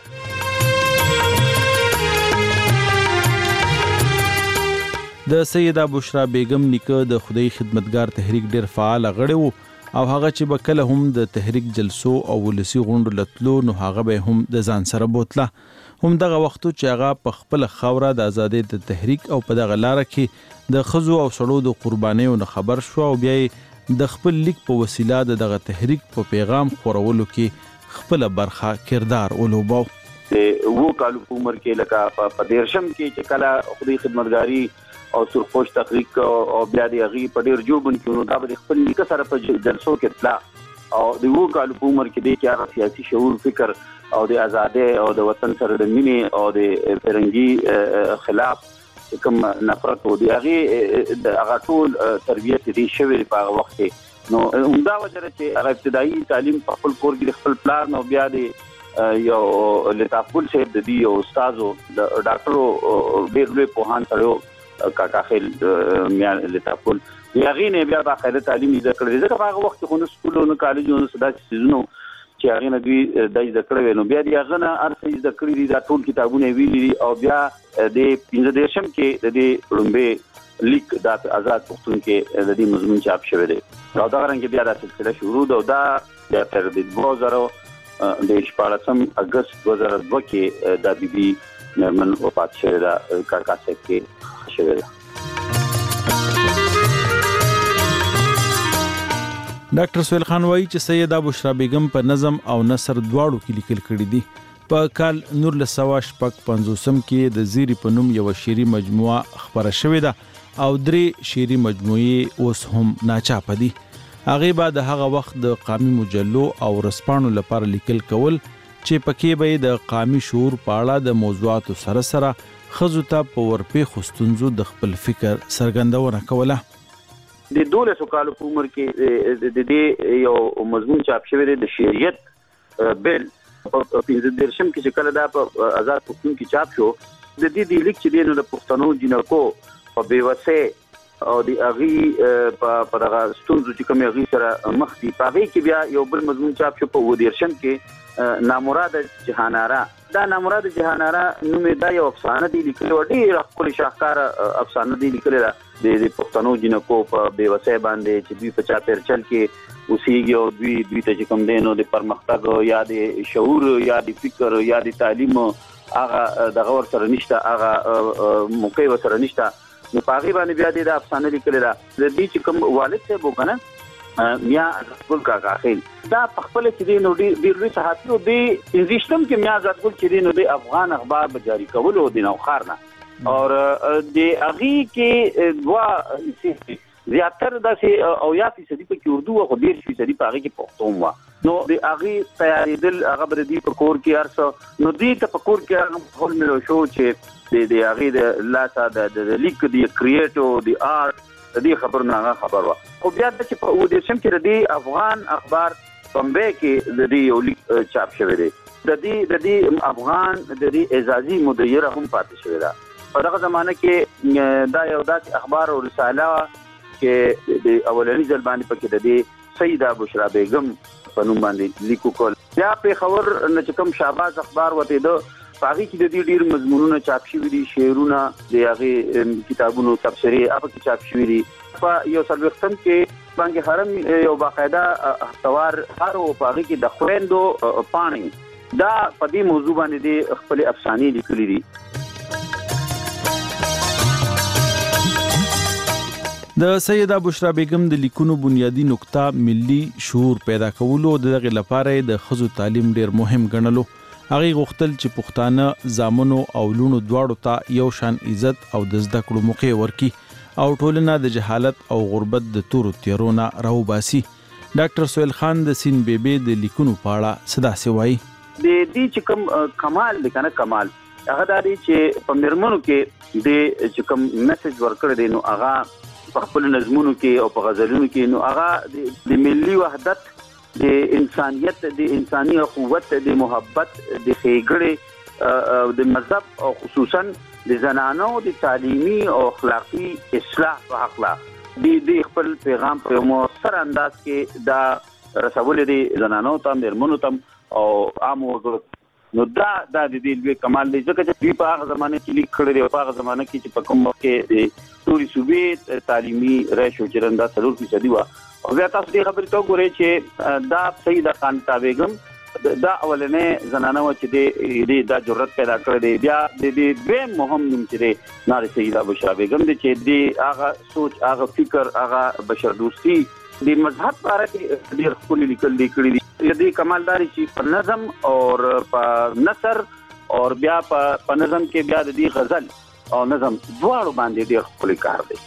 د سیده بشرا بیگم نیکه د خدای خدمتګار تحریک ډیر فعال غړی وو او هغه چې بکله هم د تحریک جلسو او ولسی غونډو لتلو نو هغه به هم د ځان سره بوتله. هم دغه وختو چې هغه په خپل خوره د ازادۍ د تحریک او په دغه لار کې د خزو او سړو د قربانیو نه خبر شو او بیا د خپل لیک په وسیله دغه تحریک په پیغام خورولو کې خپل برخه کردار ولوباو. وو کالو عمر کې لکه په دیرشم کې چې کله خدای خدمتګاری او سرخوش تحریک او بیا د هغه په ډیر جوړبن کې نو دا به خپل لیک سره په جلسو کې تلا او د وو کالو عمر کې د کار سیاسي شعور فکر او د ازادۍ او د وطن سره د مینې او د فرنګي خلاف کوم نفرت او د هغه ټول تربیت دي شوی په هغه وخت کې نو همدا وجه چې هغه ابتدایي تعلیم په خپل کور کې خپل پلان او بیا د یو لطافل صاحب د دی او استادو د ډاکټرو ډېر لوی پوهان سره کاکا خیل میا لطافل یغې نه بیا باقاعده تعلیم زده کړل ځکه په هغه وخت کې نو سکولونو کالجونو صدا سيزونو چې هغه نه دوی د زده کړو نو بیا دی هغه نه ارته زده کړی دي دا ټول کتابونه ویلي او بیا د 15 کې د دې لومبه لیک د آزاد پښتون کې د دې مضمون چاپ شوی دی او دا رنګ بیا د سلسله شروع ده دا تر د 2000 د 14 اگست 2002 کې د بي بي نرمن وفات شوه دا کاکا صاحب کې شوه ده. ډاکټر سہیل خان وایي چې سیده بشرا بیگم په نظم او نثر دواړو کې لیکل کړي دي. په کال 1955 کې د زیری په نوم یو شعري مجموعه خبره شوې ده او 3 شعري مجموعې اوس هم ناچاپ دي. هغه بعد هغه وخت د قامي مجلو او رسپانو لپاره لیکل کول چې پکې به د قامي شعور په اړه د موضوعاتو سره سره خزو ته په ورپې خستونزو د خپل فکر څرګندونه کوله. د 12 کالو په عمر کې د دې یو مضمون چاپ شوی دی د شریعت بل په 15 کې چې کله دا په آزاد پښتون کې چاپ شو د دې لیک چې د پښتنو جنکو په بیوسه او د اغي په دغه ستونزو چې کوم اغي سره مخ دي په هغه کې بیا یو بل مضمون چاپ شو په ودیرشم کې نامراده جهانارا دا نامراد جهانارا نومې دا یو افسانه دی لیکلې و، ډېره ښکلې شاهکاره افسانه دی لیکلې ده د پښتنو جنکو په بېوسۍ باندې چې دوی په چاپېرچل کې اوسېږي او دوی ته چې کوم دی نو د پرمختګ یا د شعور یا د فکر یا د تعلیم هغه دغه ورسره نشته، هغه موقع ورسره نشته، نو په هغې باندې بیا د افسانه لیکلې ده. د دې چې کوم والد صاحب و که نه میا عزتګل کاکا خیل، دا په خپله چې دی نو ډېر لوی صحافي و. د 15 کې میا عزتګل چې دی نو د افغان اخبار به جاري کولو د نوښار نه، اور د هغې کې 2 زیاتر داسې 80% پکې اردو او 10% په هغې کې پښتو وه. نو د هغې تیارېدل هغه به د دې په کور کې هر څه، نو دې ته په کور کې هغه ماحول ملو شو چې د هغې د لاسه د لیک د کریټو د آرټ د دې خبر نه هغه خبر وه. خو بیا دا چې په 19 کې د دې افغان اخبار بمبئی کې د دې یو لیک چاپ شوی دی، د دې افغان د دې اعزازي مدیره هم پاتې شوې ده. په دغه زمانه کې دا یو داسې اخبار او رساله چې د اولني ځل باندې پکې د دې سیده بشرا بیگم په نوم باندې لیکو کول. بیا پېښور نه چې کوم شهباز اخبار وته ده، په هغې کې د دې ډېر مضمونونه چاپ شوي دي، شعرونه د هغې کتابونو تبصرې هغه کې چاپ شوي دي. په 140 کې بانک حرم یو باقاعده هفتوار هر او په هغې کې د خویندو پاڼې دا په دې موضوع باندې د خپلې افسانې لیکلي دي. د سیده بشرا بیگم د لیکونو بنیادی نقطه ملي شعور پیدا کولو د دغه لپاره د ښځو تعلیم ډیر مهم ګڼلو. هغه غوښتل چې پښتانه زامنو او لونو دواړو ته یو شان عزت او د زده کړو موقع ورکړي او ټولنه د جهالت او غربت د تورو تیرونه راوباسي. ډاکټر سهیل خان د سین بیبي د لیکونو په اړه صدا سوای د دې چې کوم کمال دی کنه کمال هغه دا دی چې په مرمنو کې د چې کوم میسج ورکړی دی نو هغه په خپل نظمونو کې او په غزلونو کې نو هغه د ملي وحدت، د انسانیت، د انساني قوت، د محبت، د ښېګړې، د مذهب او خصوصا د زنانو د تعلیمي او اخلاقي اصلاح په هکله د خپل پیغام په یو مؤثر انداز کې دا رسولې دي زنانو ته، مېرمنو ته او عامو وګړو. نو دا د دې لوی کمال دی ځکه چې دوی په هغه زمانه کې لیک کړی دی، په هغه زمانه کې چې په کوم وخت کې د ټولې صوبې تعلیمي ریشو چې دا 4% وه. او بیا تاسو دې خبرې ته وګورئ چې دا سیده خانتا بیګم دا اولنې زنانه وه چې دا جرأت پیدا کړی دی. بیا د دې دویم مهم نوم چې دی نارې سیده بشرا بیګم دی چې د هغه سوچ، هغه فکر، هغه بشردوستي د مذهب په اړه کې ډېر ښکلي لیکل کړي دي. دې کمالداري چې په نظم او په نثر او بیا په نظم کې بیا د دې غزل او نظم دواړو باندې ډېر ښکلی کار دی.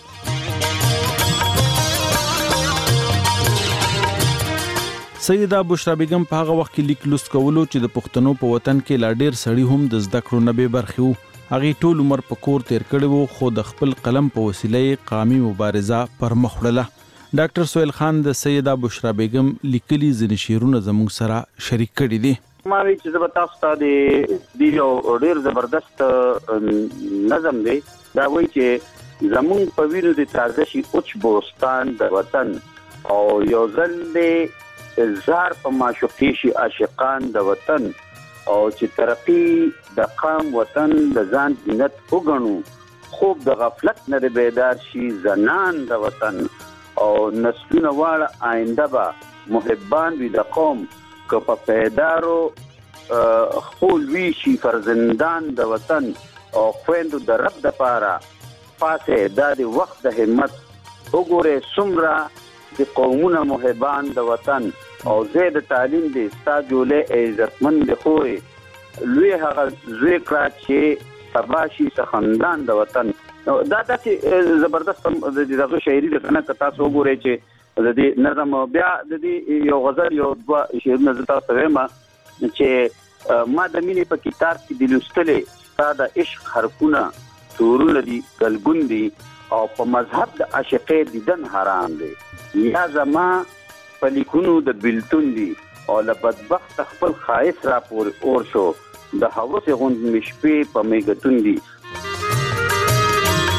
سیده بشرا بیگم په هغه وخت کې لیک لوست کولو چې د پښتنو په وطن کې لا ډېر سړي هم د زده کړو نه بې برخې وو. هغې ټول عمر په کور تیر کړی وو خو د خپل قلم په وسیله یې قامي مبارزه پر مخ وړله. ډاکټر سهیل خان د سیده بشرا بیگم لیکلي ځینې شعرونه زموږ سره شریک کړي دي. ما وی چې زه به تاسو ته د یو ډېر زبردست نظم دی. دا وایي چې زموږ په وینو د تازه شي اوچ بوستان د وطن او یو ځل دی زار په معشوقې شي عاشقان د وطن او چې ترقي د قام وطن د ځان زینت وګڼو خوب د غفلت نه بیدار شي زنان د وطن او نسلونه واړه آینده به محبان وي د قوم که په پیدارو خپل وی شي فرزندان د وطن او خويندو د رب د پاره پاسه د وخت د همت وګوره څومره د قومونه محبان د وطن او زید تعلیم دي ستاجوله عزتمن د خوري لوی هغه ذکر چې سباشي سخندان د وطن. دا چې زبردست دغه شاعري د کنه تاسو وګورئ چې د دې نظم بیا د دې یو غزل یو دوا شعرونه تاسو وایم چې ما د مینې په کتاب کې د لوستلې دا د عشق حرفونه تورونه دي ګلګون دي او په مذهب د عاشقې دیدن حرام دي یا زما په لیکونو د بلتون دي او له بدبخت خپل خایس را پور اور شو د هوس غوند مشپې په میګتون دي.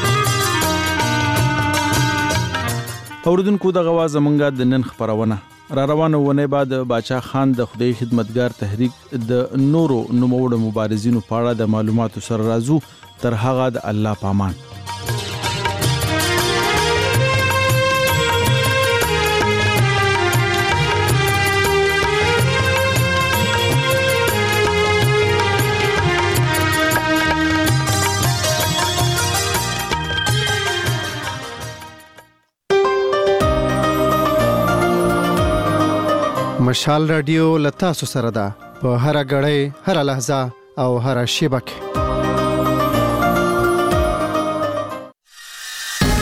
اوردونکو د غوا زمونږه د نن خبرونه را روانه ونه بعد باچا خان د خدای خدمتګار تحریک د نورو نوموړو مبارزینو په اړه د معلوماتو سره راځو تر هغه د الله پامان. مشال رادیو لتا سره ده په هر غړې هر لحظه او هر شیبه کې.